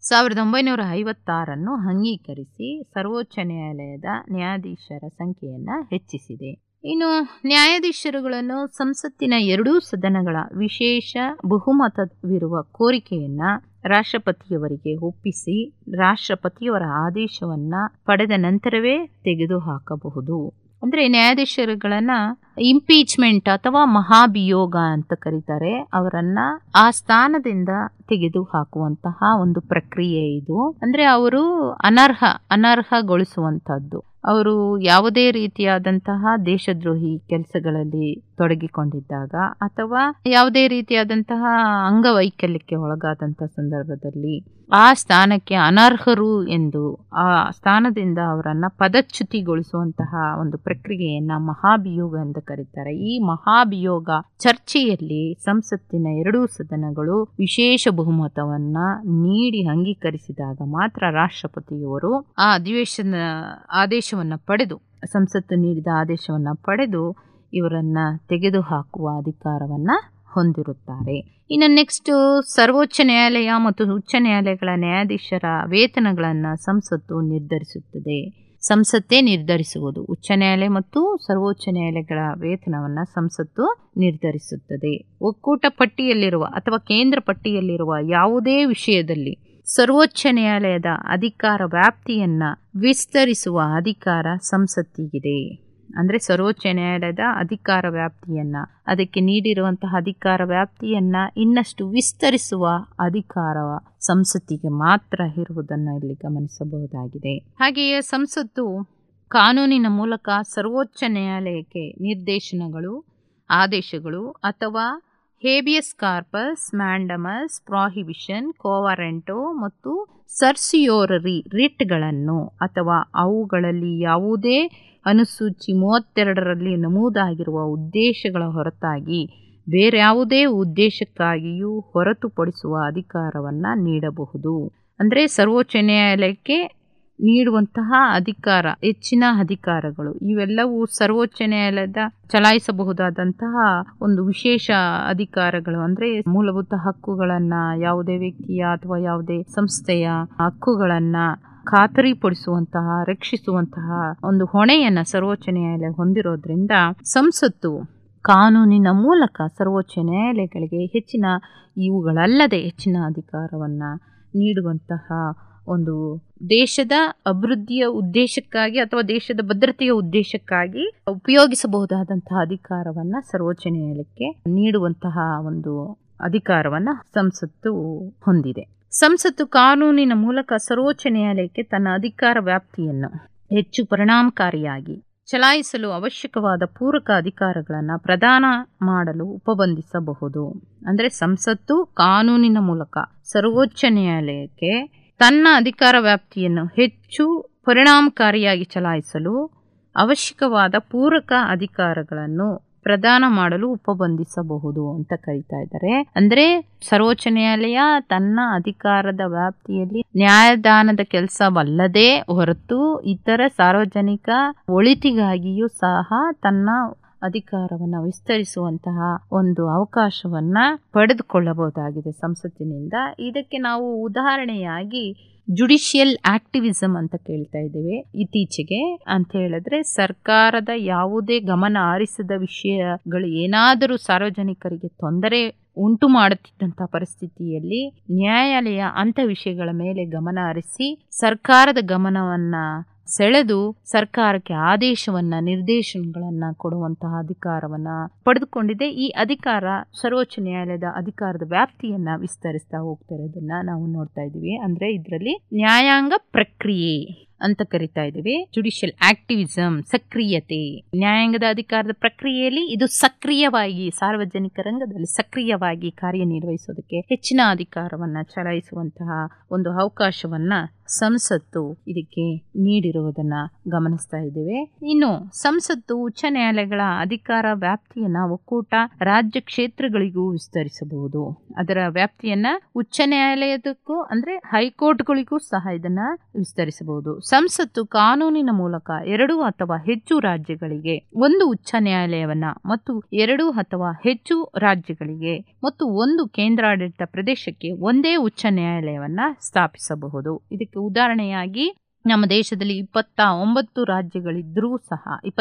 1956 ಅಂಗೀಕರಿಸಿ ಸರ್ವೋಚ್ಚ ನ್ಯಾಯಾಲಯದ ನ್ಯಾಯಾಧೀಶರ ಸಂಖ್ಯೆಯನ್ನು ಹೆಚ್ಚಿಸಿದೆ. ಇನ್ನು ನ್ಯಾಯಾಧೀಶರುಗಳನ್ನು ಸಂಸತ್ತಿನ 2 ಸದನಗಳ ವಿಶೇಷ ಬಹುಮತವಿರುವ ಕೋರಿಕೆಯನ್ನ ರಾಷ್ಟ್ರಪತಿಯವರಿಗೆ ಒಪ್ಪಿಸಿ ರಾಷ್ಟ್ರಪತಿಯವರ ಆದೇಶವನ್ನ ಪಡೆದ ನಂತರವೇ ತೆಗೆದುಹಾಕಬಹುದು. ಅಂದ್ರೆ ನ್ಯಾಯಾಧೀಶರುಗಳನ್ನ ಇಂಪೀಚ್ಮೆಂಟ್ ಅಥವಾ ಮಹಾಭಿಯೋಗ ಅಂತ ಕರೀತಾರೆ. ಅವರನ್ನ ಆ ಸ್ಥಾನದಿಂದ ತೆಗೆದು ಹಾಕುವಂತಹ ಒಂದು ಪ್ರಕ್ರಿಯೆ ಇದು. ಅಂದ್ರೆ ಅವರು ಅನರ್ಹಗೊಳಿಸುವಂತಹದ್ದು. ಅವರು ಯಾವುದೇ ರೀತಿಯಾದಂತಹ ದೇಶದ್ರೋಹಿ ಕೆಲಸಗಳಲ್ಲಿ ತೊಡಗಿಕೊಂಡಿದ್ದಾಗ ಅಥವಾ ಯಾವುದೇ ರೀತಿಯಾದಂತಹ ಅಂಗವೈಕಲ್ಯಕ್ಕೆ ಒಳಗಾದಂತಹ ಸಂದರ್ಭದಲ್ಲಿ ಆ ಸ್ಥಾನಕ್ಕೆ ಅನರ್ಹರು ಎಂದು ಆ ಸ್ಥಾನದಿಂದ ಅವರನ್ನ ಪದಚ್ಯುತಿಗೊಳಿಸುವಂತಹ ಒಂದು ಪ್ರಕ್ರಿಯೆಯನ್ನ ಮಹಾಭಿಯೋಗ ಎಂದು ಕರೀತಾರೆ. ಈ ಮಹಾಭಿಯೋಗ ಚರ್ಚೆಯಲ್ಲಿ ಸಂಸತ್ತಿನ 2 ಸದನಗಳು ವಿಶೇಷ ಬಹುಮತವನ್ನ ನೀಡಿ ಅಂಗೀಕರಿಸಿದಾಗ ಮಾತ್ರ ರಾಷ್ಟ್ರಪತಿಯವರು ಆ ಆದೇಶವನ್ನ ಪಡೆದು ಸಂಸತ್ತು ನೀಡಿದ ಆದೇಶವನ್ನ ಪಡೆದು ಇವರನ್ನ ತೆಗೆದುಹಾಕುವ ಅಧಿಕಾರವನ್ನ ಹೊಂದಿರುತ್ತಾರೆ. ಇನ್ನು ನೆಕ್ಸ್ಟ್ ಸರ್ವೋಚ್ಚ ನ್ಯಾಯಾಲಯ ಮತ್ತು ಉಚ್ಚ ನ್ಯಾಯಾಲಯಗಳ ನ್ಯಾಯಾಧೀಶರ ವೇತನಗಳನ್ನು ಸಂಸತ್ತು ನಿರ್ಧರಿಸುತ್ತದೆ. ಸಂಸತ್ತೇ ನಿರ್ಧರಿಸುವುದು. ಉಚ್ಚ ನ್ಯಾಯಾಲಯ ಮತ್ತು ಸರ್ವೋಚ್ಚ ನ್ಯಾಯಾಲಯಗಳ ವೇತನವನ್ನು ಸಂಸತ್ತು ನಿರ್ಧರಿಸುತ್ತದೆ. ಒಕ್ಕೂಟ ಪಟ್ಟಿಯಲ್ಲಿರುವ ಅಥವಾ ಕೇಂದ್ರ ಪಟ್ಟಿಯಲ್ಲಿರುವ ಯಾವುದೇ ವಿಷಯದಲ್ಲಿ ಸರ್ವೋಚ್ಚ ನ್ಯಾಯಾಲಯದ ಅಧಿಕಾರ ವ್ಯಾಪ್ತಿಯನ್ನ ವಿಸ್ತರಿಸುವ ಅಧಿಕಾರ ಸಂಸತ್ತಿಗಿದೆ. ಅಂದ್ರೆ ಸರ್ವೋಚ್ಚ ನ್ಯಾಯಾಲಯದ ಅಧಿಕಾರ ವ್ಯಾಪ್ತಿಯನ್ನ ಅದಕ್ಕೆ ನೀಡಿರುವಂತಹ ಅಧಿಕಾರ ವ್ಯಾಪ್ತಿಯನ್ನ ಇನ್ನಷ್ಟು ವಿಸ್ತರಿಸುವ ಅಧಿಕಾರ ಸಂಸತ್ತಿಗೆ ಮಾತ್ರ ಇರುವುದನ್ನು ಇಲ್ಲಿ ಗಮನಿಸಬಹುದಾಗಿದೆ. ಹಾಗೆಯೇ ಸಂಸತ್ತು ಕಾನೂನಿನ ಮೂಲಕ ಸರ್ವೋಚ್ಚ ನ್ಯಾಯಾಲಯಕ್ಕೆ ನಿರ್ದೇಶನಗಳು, ಆದೇಶಗಳು ಅಥವಾ habeas corpus, mandamus, prohibition, quo warranto ಮತ್ತು ಸರ್ಸಿಯೋರರಿ ರಿಟ್ಗಳನ್ನು ಅಥವಾ ಅವುಗಳಲ್ಲಿ ಯಾವುದೇ ಅನುಸೂಚಿ 32ರಲ್ಲಿ ನಮೂದಾಗಿರುವ ಉದ್ದೇಶಗಳ ಹೊರತಾಗಿ ಬೇರ್ಯಾವುದೇ ಉದ್ದೇಶಕ್ಕಾಗಿಯೂ ಹೊರತುಪಡಿಸುವ ಅಧಿಕಾರವನ್ನು ನೀಡಬಹುದು. ಅಂದರೆ ಸರ್ವೋಚ್ಚ ನ್ಯಾಯಾಲಯಕ್ಕೆ ನೀಡುವಂತಹ ಅಧಿಕಾರ, ಹೆಚ್ಚಿನ ಅಧಿಕಾರಗಳು ಇವೆಲ್ಲವೂ ಸರ್ವೋಚ್ಚ ನ್ಯಾಯಾಲಯದ ಚಲಾಯಿಸಬಹುದಾದಂತಹ ಒಂದು ವಿಶೇಷ ಅಧಿಕಾರಗಳು. ಅಂದ್ರೆ ಮೂಲಭೂತ ಹಕ್ಕುಗಳನ್ನ, ಯಾವುದೇ ವ್ಯಕ್ತಿಯ ಅಥವಾ ಯಾವುದೇ ಸಂಸ್ಥೆಯ ಹಕ್ಕುಗಳನ್ನ ಖಾತರಿಪಡಿಸುವಂತಹ, ರಕ್ಷಿಸುವಂತಹ ಒಂದು ಹೊಣೆಯನ್ನ ಸರ್ವೋಚ್ಚ ನ್ಯಾಯಾಲಯ ಹೊಂದಿರೋದ್ರಿಂದ ಸಂಸತ್ತು ಕಾನೂನಿನ ಮೂಲಕ ಸರ್ವೋಚ್ಚ ನ್ಯಾಯಾಲಯಗಳಿಗೆ ಇವುಗಳಲ್ಲದೆ ಹೆಚ್ಚಿನ ಅಧಿಕಾರವನ್ನ ನೀಡುವಂತಹ ಒಂದು ದೇಶದ ಅಭಿವೃದ್ಧಿಯ ಉದ್ದೇಶಕ್ಕಾಗಿ ಅಥವಾ ದೇಶದ ಭದ್ರತೆಯ ಉದ್ದೇಶಕ್ಕಾಗಿ ಉಪಯೋಗಿಸಬಹುದಾದಂತಹ ಅಧಿಕಾರವನ್ನ ಸರ್ವೋಚ್ಚ ನ್ಯಾಯಾಲಯಕ್ಕೆ ನೀಡುವಂತಹ ಒಂದು ಅಧಿಕಾರವನ್ನ ಸಂಸತ್ತು ಹೊಂದಿದೆ. ಸಂಸತ್ತು ಕಾನೂನಿನ ಮೂಲಕ ಸರ್ವೋಚ್ಚ ನ್ಯಾಯಾಲಯಕ್ಕೆ ತನ್ನ ಅಧಿಕಾರ ವ್ಯಾಪ್ತಿಯನ್ನು ಹೆಚ್ಚು ಪರಿಣಾಮಕಾರಿಯಾಗಿ ಚಲಾಯಿಸಲು ಅವಶ್ಯಕವಾದ ಪೂರಕ ಅಧಿಕಾರಗಳನ್ನು ಪ್ರದಾನ ಮಾಡಲು ಉಪಬಂಧಿಸಬಹುದು. ಅಂದರೆ ಸಂಸತ್ತು ಕಾನೂನಿನ ಮೂಲಕ ಸರ್ವೋಚ್ಚ ನ್ಯಾಯಾಲಯಕ್ಕೆ ತನ್ನ ಅಧಿಕಾರ ವ್ಯಾಪ್ತಿಯನ್ನು ಹೆಚ್ಚು ಪರಿಣಾಮಕಾರಿಯಾಗಿ ಚಲಾಯಿಸಲು ಅವಶ್ಯಕವಾದ ಪೂರಕ ಅಧಿಕಾರಗಳನ್ನು ಪ್ರದಾನ ಮಾಡಲು ಉಪಬಂಧಿಸಬಹುದು ಅಂತ ಕರೀತಾ ಇದ್ದಾರೆ. ಅಂದ್ರೆ ಸರ್ವೋಚ್ಚ ನ್ಯಾಯಾಲಯ ತನ್ನ ಅಧಿಕಾರದ ವ್ಯಾಪ್ತಿಯಲ್ಲಿ ನ್ಯಾಯದಾನದ ಕೆಲಸವಲ್ಲದೆ ಹೊರತು ಇತರ ಸಾರ್ವಜನಿಕ ಒಳಿತಿಗಾಗಿಯೂ ಸಹ ತನ್ನ ಅಧಿಕಾರವನ್ನು ವಿಸ್ತರಿಸುವಂತಹ ಒಂದು ಅವಕಾಶವನ್ನ ಪಡೆದುಕೊಳ್ಳಬಹುದಾಗಿದೆ ಸಂಸತ್ತಿನಿಂದ. ಇದಕ್ಕೆ ನಾವು ಉದಾಹರಣೆಯಾಗಿ ಜುಡಿಷಿಯಲ್ ಆಕ್ಟಿವಿಸಮ್ ಅಂತ ಕೇಳ್ತಾ ಇದ್ದೇವೆ ಇತ್ತೀಚೆಗೆ. ಅಂತ ಹೇಳಿದ್ರೆ ಸರ್ಕಾರದ ಯಾವುದೇ ಗಮನ ಹರಿಸದ ವಿಷಯಗಳು ಏನಾದರೂ ಸಾರ್ವಜನಿಕರಿಗೆ ತೊಂದರೆ ಉಂಟು ಮಾಡುತ್ತಿದ್ದಂತಹ ಪರಿಸ್ಥಿತಿಯಲ್ಲಿ ನ್ಯಾಯಾಲಯ ಅಂಥ ವಿಷಯಗಳ ಮೇಲೆ ಗಮನ ಹರಿಸಿ ಸರ್ಕಾರದ ಗಮನವನ್ನ ಸೆಳೆದು ಸರ್ಕಾರಕ್ಕೆ ಆದೇಶವನ್ನ, ನಿರ್ದೇಶನಗಳನ್ನ ಕೊಡುವಂತಹ ಅಧಿಕಾರವನ್ನ ಪಡೆದುಕೊಂಡಿದೆ. ಈ ಅಧಿಕಾರ ಸರ್ವೋಚ್ಚ ನ್ಯಾಯಾಲಯದ ಅಧಿಕಾರದ ವ್ಯಾಪ್ತಿಯನ್ನ ವಿಸ್ತರಿಸ್ತಾ ಹೋಗ್ತಿರೋದನ್ನ ನಾವು ನೋಡ್ತಾ ಇದೀವಿ. ಅಂದ್ರೆ ಇದರಲ್ಲಿ ನ್ಯಾಯಾಂಗ ಪ್ರಕ್ರಿಯೆ ಅಂತ ಕರಿತಾ ಇದ್ದೀವಿ. ಜುಡಿಷಿಯಲ್ ಆಕ್ಟಿವಿಸಮ್, ಸಕ್ರಿಯತೆ, ನ್ಯಾಯಾಂಗದ ಅಧಿಕಾರದ ಪ್ರಕ್ರಿಯೆಯಲ್ಲಿ ಇದು ಸಕ್ರಿಯವಾಗಿ ಸಾರ್ವಜನಿಕ ರಂಗದಲ್ಲಿ ಸಕ್ರಿಯವಾಗಿ ಕಾರ್ಯನಿರ್ವಹಿಸೋದಕ್ಕೆ ಹೆಚ್ಚಿನ ಅಧಿಕಾರವನ್ನ ಚಲಾಯಿಸುವಂತಹ ಒಂದು ಅವಕಾಶವನ್ನ ಸಂಸತ್ತು ಇದಕ್ಕೆ ನೀಡಿರುವುದನ್ನ ಗಮನಿಸ್ತಾ ಇದ್ದೇವೆ. ಇನ್ನು ಸಂಸತ್ತು ಉಚ್ಚ ನ್ಯಾಯಾಲಯಗಳ ಅಧಿಕಾರ ವ್ಯಾಪ್ತಿಯನ್ನ ಒಕ್ಕೂಟ ರಾಜ್ಯ ಕ್ಷೇತ್ರಗಳಿಗೂ ವಿಸ್ತರಿಸಬಹುದು. ಅದರ ವ್ಯಾಪ್ತಿಯನ್ನ ಉಚ್ಚ ನ್ಯಾಯಾಲಯದಕ್ಕೂ ಅಂದ್ರೆ ಹೈಕೋರ್ಟ್ಗಳಿಗೂ ಸಹ ಇದನ್ನ ವಿಸ್ತರಿಸಬಹುದು. ಸಂಸತ್ತು ಕಾನೂನಿನ ಮೂಲಕ 2 ಅಥವಾ ಹೆಚ್ಚು ರಾಜ್ಯಗಳಿಗೆ ಒಂದು ಉಚ್ಚ ನ್ಯಾಯಾಲಯವನ್ನ ಮತ್ತು 2 ಅಥವಾ ಹೆಚ್ಚು ರಾಜ್ಯಗಳಿಗೆ ಮತ್ತು ಒಂದು ಕೇಂದ್ರಾಡಳಿತ ಪ್ರದೇಶಕ್ಕೆ ಒಂದೇ ಉಚ್ಚ ನ್ಯಾಯಾಲಯವನ್ನ ಸ್ಥಾಪಿಸಬಹುದು. ಇದಕ್ಕೆ ಉದಾಹರಣೆಯಾಗಿ ನಮ್ಮ ದೇಶದಲ್ಲಿ 29 ರಾಜ್ಯಗಳಿದ್ರೂ ಸಹ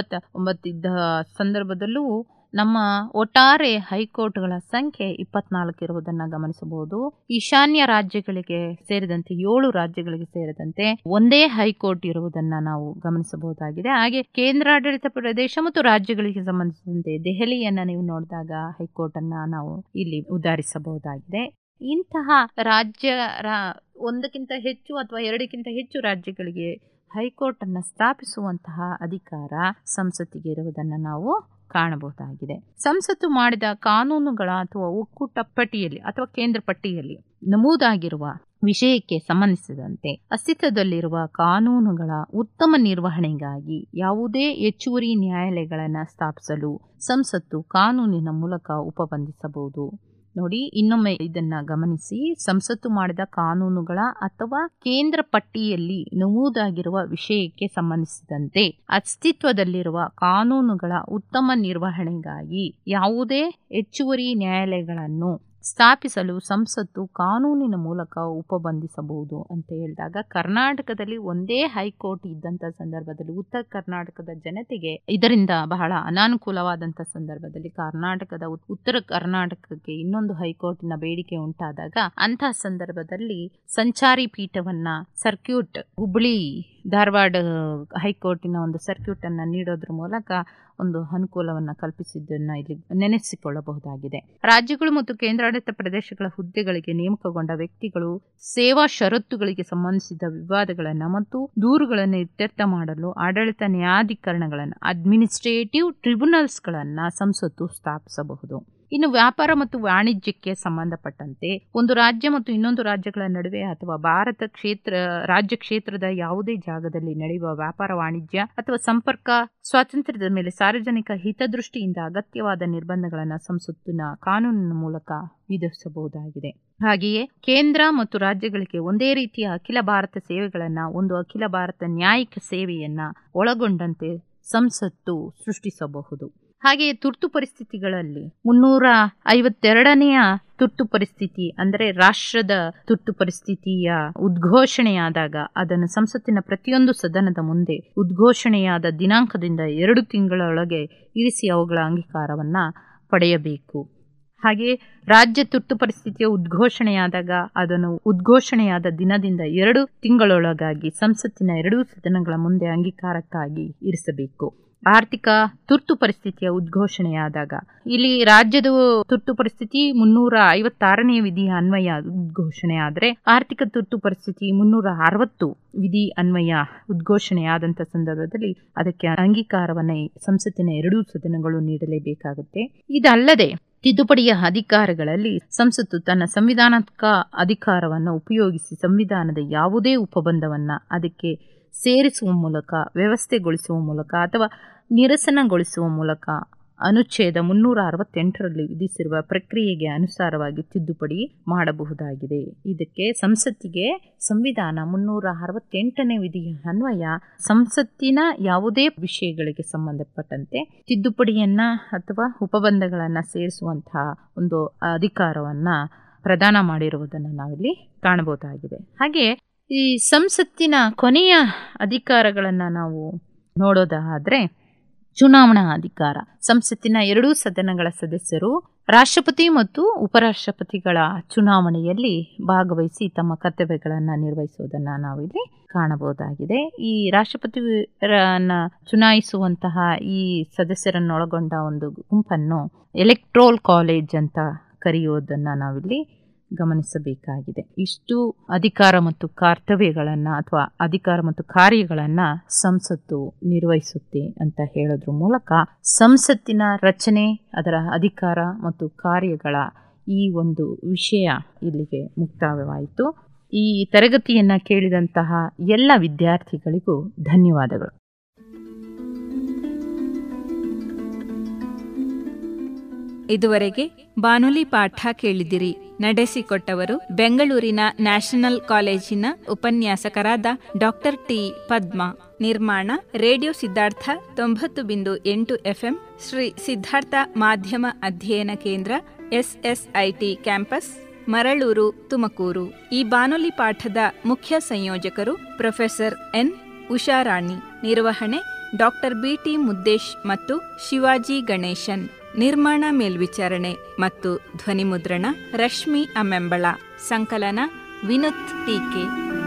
29 ಇದ್ದ ಸಂದರ್ಭದಲ್ಲೂ ನಮ್ಮ ಒಟ್ಟಾರೆ ಹೈಕೋರ್ಟ್ಗಳ ಸಂಖ್ಯೆ 24 ಇರುವುದನ್ನು ಗಮನಿಸಬಹುದು. ಈಶಾನ್ಯ ರಾಜ್ಯಗಳಿಗೆ ಸೇರಿದಂತೆ 7 ರಾಜ್ಯಗಳಿಗೆ ಸೇರಿದಂತೆ ಒಂದೇ ಹೈಕೋರ್ಟ್ ಇರುವುದನ್ನು ನಾವು ಗಮನಿಸಬಹುದಾಗಿದೆ. ಹಾಗೆ ಕೇಂದ್ರಾಡಳಿತ ಪ್ರದೇಶ ಮತ್ತು ರಾಜ್ಯಗಳಿಗೆ ಸಂಬಂಧಿಸಿದಂತೆ ದೆಹಲಿಯನ್ನ ನೀವು ನೋಡಿದಾಗ ಹೈಕೋರ್ಟ್ ಅನ್ನ ನಾವು ಇಲ್ಲಿ ಉದಾಹರಿಸಬಹುದಾಗಿದೆ. ಇಂತಹ ರಾಜ್ಯ ಒಂದಕ್ಕಿಂತ ಹೆಚ್ಚು ಅಥವಾ 2ಕ್ಕಿಂತ ಹೆಚ್ಚು ರಾಜ್ಯಗಳಿಗೆ ಹೈಕೋರ್ಟ್ ಅನ್ನು ಸ್ಥಾಪಿಸುವಂತಹ ಅಧಿಕಾರ ಸಂಸತ್ತಿಗೆ ಇರುವುದನ್ನು ನಾವು ಕಾಣಬಹುದಾಗಿದೆ. ಸಂಸತ್ತು ಮಾಡಿದ ಕಾನೂನುಗಳ ಅಥವಾ ಒಕ್ಕೂಟ ಪಟ್ಟಿಯಲ್ಲಿ ಅಥವಾ ಕೇಂದ್ರ ಪಟ್ಟಿಯಲ್ಲಿ ನಮೂದಾಗಿರುವ ವಿಷಯಕ್ಕೆ ಸಂಬಂಧಿಸಿದಂತೆ ಅಸ್ತಿತ್ವದಲ್ಲಿರುವ ಕಾನೂನುಗಳ ಉತ್ತಮ ನಿರ್ವಹಣೆಗಾಗಿ ಯಾವುದೇ ಹೆಚ್ಚುವರಿ ನ್ಯಾಯಾಲಯಗಳನ್ನು ಸ್ಥಾಪಿಸಲು ಸಂಸತ್ತು ಕಾನೂನಿನ ಮೂಲಕ ಉಪಬಂಧಿಸಬಹುದು. ನೋಡಿ, ಇನ್ನೊಮ್ಮೆ ಇದನ್ನ ಗಮನಿಸಿ. ಸಂಸತ್ತು ಮಾಡಿದ ಕಾನೂನುಗಳ ಅಥವಾ ಕೇಂದ್ರ ಪಟ್ಟಿಯಲ್ಲಿ ನಮೂದಾಗಿರುವ ವಿಷಯಕ್ಕೆ ಸಂಬಂಧಿಸಿದಂತೆ ಅಸ್ತಿತ್ವದಲ್ಲಿರುವ ಕಾನೂನುಗಳ ಉತ್ತಮ ನಿರ್ವಹಣೆಗಾಗಿ ಯಾವುದೇ ಹೆಚ್ಚುವರಿ ನ್ಯಾಯಾಲಯಗಳನ್ನು ಸ್ಥಾಪಿಸಲು ಸಂಸತ್ತು ಕಾನೂನಿನ ಮೂಲಕ ಉಪಬಂಧಿಸಬಹುದು ಅಂತ ಹೇಳಿದಾಗ, ಕರ್ನಾಟಕದಲ್ಲಿ ಒಂದೇ ಹೈಕೋರ್ಟ್ ಇದ್ದಂಥ ಸಂದರ್ಭದಲ್ಲಿ ಉತ್ತರ ಕರ್ನಾಟಕದ ಜನತೆಗೆ ಇದರಿಂದ ಬಹಳ ಅನಾನುಕೂಲವಾದಂಥ ಸಂದರ್ಭದಲ್ಲಿ ಉತ್ತರ ಕರ್ನಾಟಕಕ್ಕೆ ಇನ್ನೊಂದು ಹೈಕೋರ್ಟಿನ ಬೇಡಿಕೆ ಉಂಟಾದಾಗ ಅಂತಹ ಸಂದರ್ಭದಲ್ಲಿ ಸಂಚಾರಿ ಪೀಠವನ್ನ ಸರ್ಕ್ಯೂಟ್ ಹುಬ್ಬಳ್ಳಿ ಧಾರವಾಡ ಹೈಕೋರ್ಟಿನ ಒಂದು ಸರ್ಕ್ಯೂಟ್ ಅನ್ನ ನೀಡೋದ್ರ ಮೂಲಕ ಒಂದು ಅನುಕೂಲವನ್ನು ಕಲ್ಪಿಸಿದ್ದನ್ನ ಇಲ್ಲಿ ನೆನೆಸಿಕೊಳ್ಳಬಹುದಾಗಿದೆ. ರಾಜ್ಯಗಳು ಮತ್ತು ಕೇಂದ್ರಾಡಳಿತ ಪ್ರದೇಶಗಳ ಹುದ್ದೆಗಳಿಗೆ ನೇಮಕಗೊಂಡ ವ್ಯಕ್ತಿಗಳು ಸೇವಾ ಷರತ್ತುಗಳಿಗೆ ಸಂಬಂಧಿಸಿದ ವಿವಾದಗಳನ್ನು ಮತ್ತು ದೂರುಗಳನ್ನು ಇತ್ಯರ್ಥ ಮಾಡಲು ಆಡಳಿತ ನ್ಯಾಯಾಧಿಕರಣಗಳನ್ನು ಅಡ್ಮಿನಿಸ್ಟ್ರೇಟಿವ್ ಟ್ರಿಬ್ಯುನಲ್ಸ್ಗಳನ್ನು ಸಂಸತ್ತು ಸ್ಥಾಪಿಸಬಹುದು. ಇನ್ನು ವ್ಯಾಪಾರ ಮತ್ತು ವಾಣಿಜ್ಯಕ್ಕೆ ಸಂಬಂಧಪಟ್ಟಂತೆ ಒಂದು ರಾಜ್ಯ ಮತ್ತು ಇನ್ನೊಂದು ರಾಜ್ಯಗಳ ನಡುವೆ ಅಥವಾ ಭಾರತ ರಾಜ್ಯ ಕ್ಷೇತ್ರದ ಯಾವುದೇ ಜಾಗದಲ್ಲಿ ನಡೆಯುವ ವ್ಯಾಪಾರ ವಾಣಿಜ್ಯ ಅಥವಾ ಸಂಪರ್ಕ ಸ್ವಾತಂತ್ರ್ಯದ ಮೇಲೆ ಸಾರ್ವಜನಿಕ ಹಿತದೃಷ್ಟಿಯಿಂದ ಅಗತ್ಯವಾದ ನಿರ್ಬಂಧಗಳನ್ನು ಸಂಸತ್ತಿನ ಕಾನೂನಿನ ಮೂಲಕ ವಿಧಿಸಬಹುದಾಗಿದೆ. ಹಾಗೆಯೇ ಕೇಂದ್ರ ಮತ್ತು ರಾಜ್ಯಗಳಿಗೆ ಒಂದೇ ರೀತಿಯ ಅಖಿಲ ಭಾರತ ಸೇವೆಗಳನ್ನ ಒಂದು ಅಖಿಲ ಭಾರತ ನ್ಯಾಯಿಕ ಸೇವೆಯನ್ನ ಒಳಗೊಂಡಂತೆ ಸಂಸತ್ತು ಸೃಷ್ಟಿಸಬಹುದು. ಹಾಗೆಯೇ ತುರ್ತು ಪರಿಸ್ಥಿತಿಗಳಲ್ಲಿ 352ನೆಯ ತುರ್ತು ಪರಿಸ್ಥಿತಿ ಅಂದರೆ ರಾಷ್ಟ್ರದ ತುರ್ತು ಪರಿಸ್ಥಿತಿಯ ಉದ್ಘೋಷಣೆಯಾದಾಗ ಅದನ್ನು ಸಂಸತ್ತಿನ ಪ್ರತಿಯೊಂದು ಸದನದ ಮುಂದೆ ಉದ್ಘೋಷಣೆಯಾದ ದಿನಾಂಕದಿಂದ 2 ತಿಂಗಳೊಳಗೆ ಇರಿಸಿ ಅವುಗಳ ಅಂಗೀಕಾರವನ್ನ ಪಡೆಯಬೇಕು. ಹಾಗೆ ರಾಜ್ಯ ತುರ್ತು ಪರಿಸ್ಥಿತಿಯ ಉದ್ಘೋಷಣೆಯಾದಾಗ ಅದನ್ನು ಉದ್ಘೋಷಣೆಯಾದ ದಿನದಿಂದ 2 ತಿಂಗಳೊಳಗಾಗಿ ಸಂಸತ್ತಿನ 2 ಸದನಗಳ ಮುಂದೆ ಅಂಗೀಕಾರಕ್ಕಾಗಿ ಇರಿಸಬೇಕು. ಆರ್ಥಿಕ ತುರ್ತು ಪರಿಸ್ಥಿತಿಯ ಉದ್ಘೋಷಣೆಯಾದಾಗ ಇಲ್ಲಿ ರಾಜ್ಯದ ತುರ್ತು ಪರಿಸ್ಥಿತಿ 356ನೇ ವಿಧಿಯ ಅನ್ವಯ ಉದ್ಘೋಷಣೆ ಆದರೆ ಆರ್ಥಿಕ ತುರ್ತು ಪರಿಸ್ಥಿತಿ 360 ವಿಧಿ ಅನ್ವಯ ಉದ್ಘೋಷಣೆಯಾದಂಥ ಸಂದರ್ಭದಲ್ಲಿ ಅದಕ್ಕೆ ಅಂಗೀಕಾರವನ್ನು ಸಂಸತ್ತಿನ 2 ಸದನಗಳು ನೀಡಲೇಬೇಕಾಗುತ್ತೆ. ಇದಲ್ಲದೆ ತಿದ್ದುಪಡಿಯ ಅಧಿಕಾರಗಳಲ್ಲಿ ಸಂಸತ್ತು ತನ್ನ ಸಂವಿಧಾನಾತ್ಮಕ ಅಧಿಕಾರವನ್ನು ಉಪಯೋಗಿಸಿ ಸಂವಿಧಾನದ ಯಾವುದೇ ಉಪಬಂಧವನ್ನ ಅದಕ್ಕೆ ಸೇರಿಸುವ ಮೂಲಕ, ವ್ಯವಸ್ಥೆಗೊಳಿಸುವ ಮೂಲಕ ಅಥವಾ ನಿರಸನಗೊಳಿಸುವ ಮೂಲಕ ಅನುಚ್ಛೇದ 368ರಲ್ಲಿ ವಿಧಿಸಿರುವ ಪ್ರಕ್ರಿಯೆಗೆ ಅನುಸಾರವಾಗಿ ತಿದ್ದುಪಡಿ ಮಾಡಬಹುದಾಗಿದೆ. ಇದಕ್ಕೆ ಸಂಸತ್ತಿಗೆ ಸಂವಿಧಾನ 368ನೇ ವಿಧಿಯ ಅನ್ವಯ ಸಂಸತ್ತಿನ ಯಾವುದೇ ವಿಷಯಗಳಿಗೆ ಸಂಬಂಧಪಟ್ಟಂತೆ ತಿದ್ದುಪಡಿಯನ್ನ ಅಥವಾ ಉಪಬಂಧಗಳನ್ನ ಸೇರಿಸುವಂತಹ ಒಂದು ಅಧಿಕಾರವನ್ನ ಪ್ರದಾನ ಮಾಡಿರುವುದನ್ನು ನಾವಿಲ್ಲಿ ಕಾಣಬಹುದಾಗಿದೆ. ಹಾಗೆ ಈ ಸಂಸತ್ತಿನ ಕೊನೆಯ ಅಧಿಕಾರಗಳನ್ನು ನಾವು ನೋಡೋದಾದ್ರೆ ಚುನಾವಣಾ ಅಧಿಕಾರ. ಸಂಸತ್ತಿನ 2 ಸದನಗಳ ಸದಸ್ಯರು ರಾಷ್ಟ್ರಪತಿ ಮತ್ತು ಉಪರಾಷ್ಟ್ರಪತಿಗಳ ಚುನಾವಣೆಯಲ್ಲಿ ಭಾಗವಹಿಸಿ ತಮ್ಮ ಕರ್ತವ್ಯಗಳನ್ನು ನಿರ್ವಹಿಸುವುದನ್ನು ನಾವಿಲ್ಲಿ ಕಾಣಬಹುದಾಗಿದೆ. ಈ ರಾಷ್ಟ್ರಪತಿಯರನ್ನ ಚುನಾಯಿಸುವಂತಹ ಈ ಸದಸ್ಯರನ್ನೊಳಗೊಂಡ ಒಂದು ಗುಂಪನ್ನು ಎಲೆಕ್ಟ್ರೋಲ್ ಕಾಲೇಜ್ ಅಂತ ಕರೆಯುವುದನ್ನು ನಾವಿಲ್ಲಿ ಗಮನಿಸಬೇಕಾಗಿದೆ. ಇಷ್ಟು ಅಧಿಕಾರ ಮತ್ತು ಕರ್ತವ್ಯಗಳನ್ನು ಅಥವಾ ಅಧಿಕಾರ ಮತ್ತು ಕಾರ್ಯಗಳನ್ನು ಸಂಸತ್ತು ನಿರ್ವಹಿಸುತ್ತೆ ಅಂತ ಹೇಳೋದ್ರ ಮೂಲಕ ಸಂಸತ್ತಿನ ರಚನೆ, ಅದರ ಅಧಿಕಾರ ಮತ್ತು ಕಾರ್ಯಗಳ ಈ ಒಂದು ವಿಷಯ ಇಲ್ಲಿಗೆ ಮುಕ್ತಾಯವಾಯಿತು. ಈ ತರಗತಿಯನ್ನು ಕೇಳಿದಂತಹ ಎಲ್ಲ ವಿದ್ಯಾರ್ಥಿಗಳಿಗೂ ಧನ್ಯವಾದಗಳು. ಇದುವರೆಗೆ ಬಾನುಲಿ ಪಾಠ ಕೇಳಿದಿರಿ. ನಡೆಸಿಕೊಟ್ಟವರು ಬೆಂಗಳೂರಿನ ನ್ಯಾಷನಲ್ ಕಾಲೇಜಿನ ಉಪನ್ಯಾಸಕರಾದ ಡಾಕ್ಟರ್ ಟಿ ಪದ್ಮಾ. ನಿರ್ಮಾಣ ರೇಡಿಯೋ ಸಿದ್ಧಾರ್ಥ 90.8 FM, ಶ್ರೀ ಸಿದ್ಧಾರ್ಥ ಮಾಧ್ಯಮ ಅಧ್ಯಯನ ಕೇಂದ್ರ, SSIT ಕ್ಯಾಂಪಸ್, ಮರಳೂರು, ತುಮಕೂರು. ಈ ಬಾನುಲಿ ಪಾಠದ ಮುಖ್ಯ ಸಂಯೋಜಕರು ಪ್ರೊಫೆಸರ್ ಎನ್ ಉಷಾರಾಣಿ. ನಿರ್ವಹಣೆ ಡಾಕ್ಟರ್ BT ಮುದ್ದೇಶ್ ಮತ್ತು ಶಿವಾಜಿ ಗಣೇಶನ್. ನಿರ್ಮಾಣ ಮೇಲ್ವಿಚಾರಣೆ ಮತ್ತು ಧ್ವನಿಮುದ್ರಣ ರಶ್ಮಿ ಅಮೆಂಬಳ. ಸಂಕಲನ ವಿನುತ್ ಟೀಕೆ.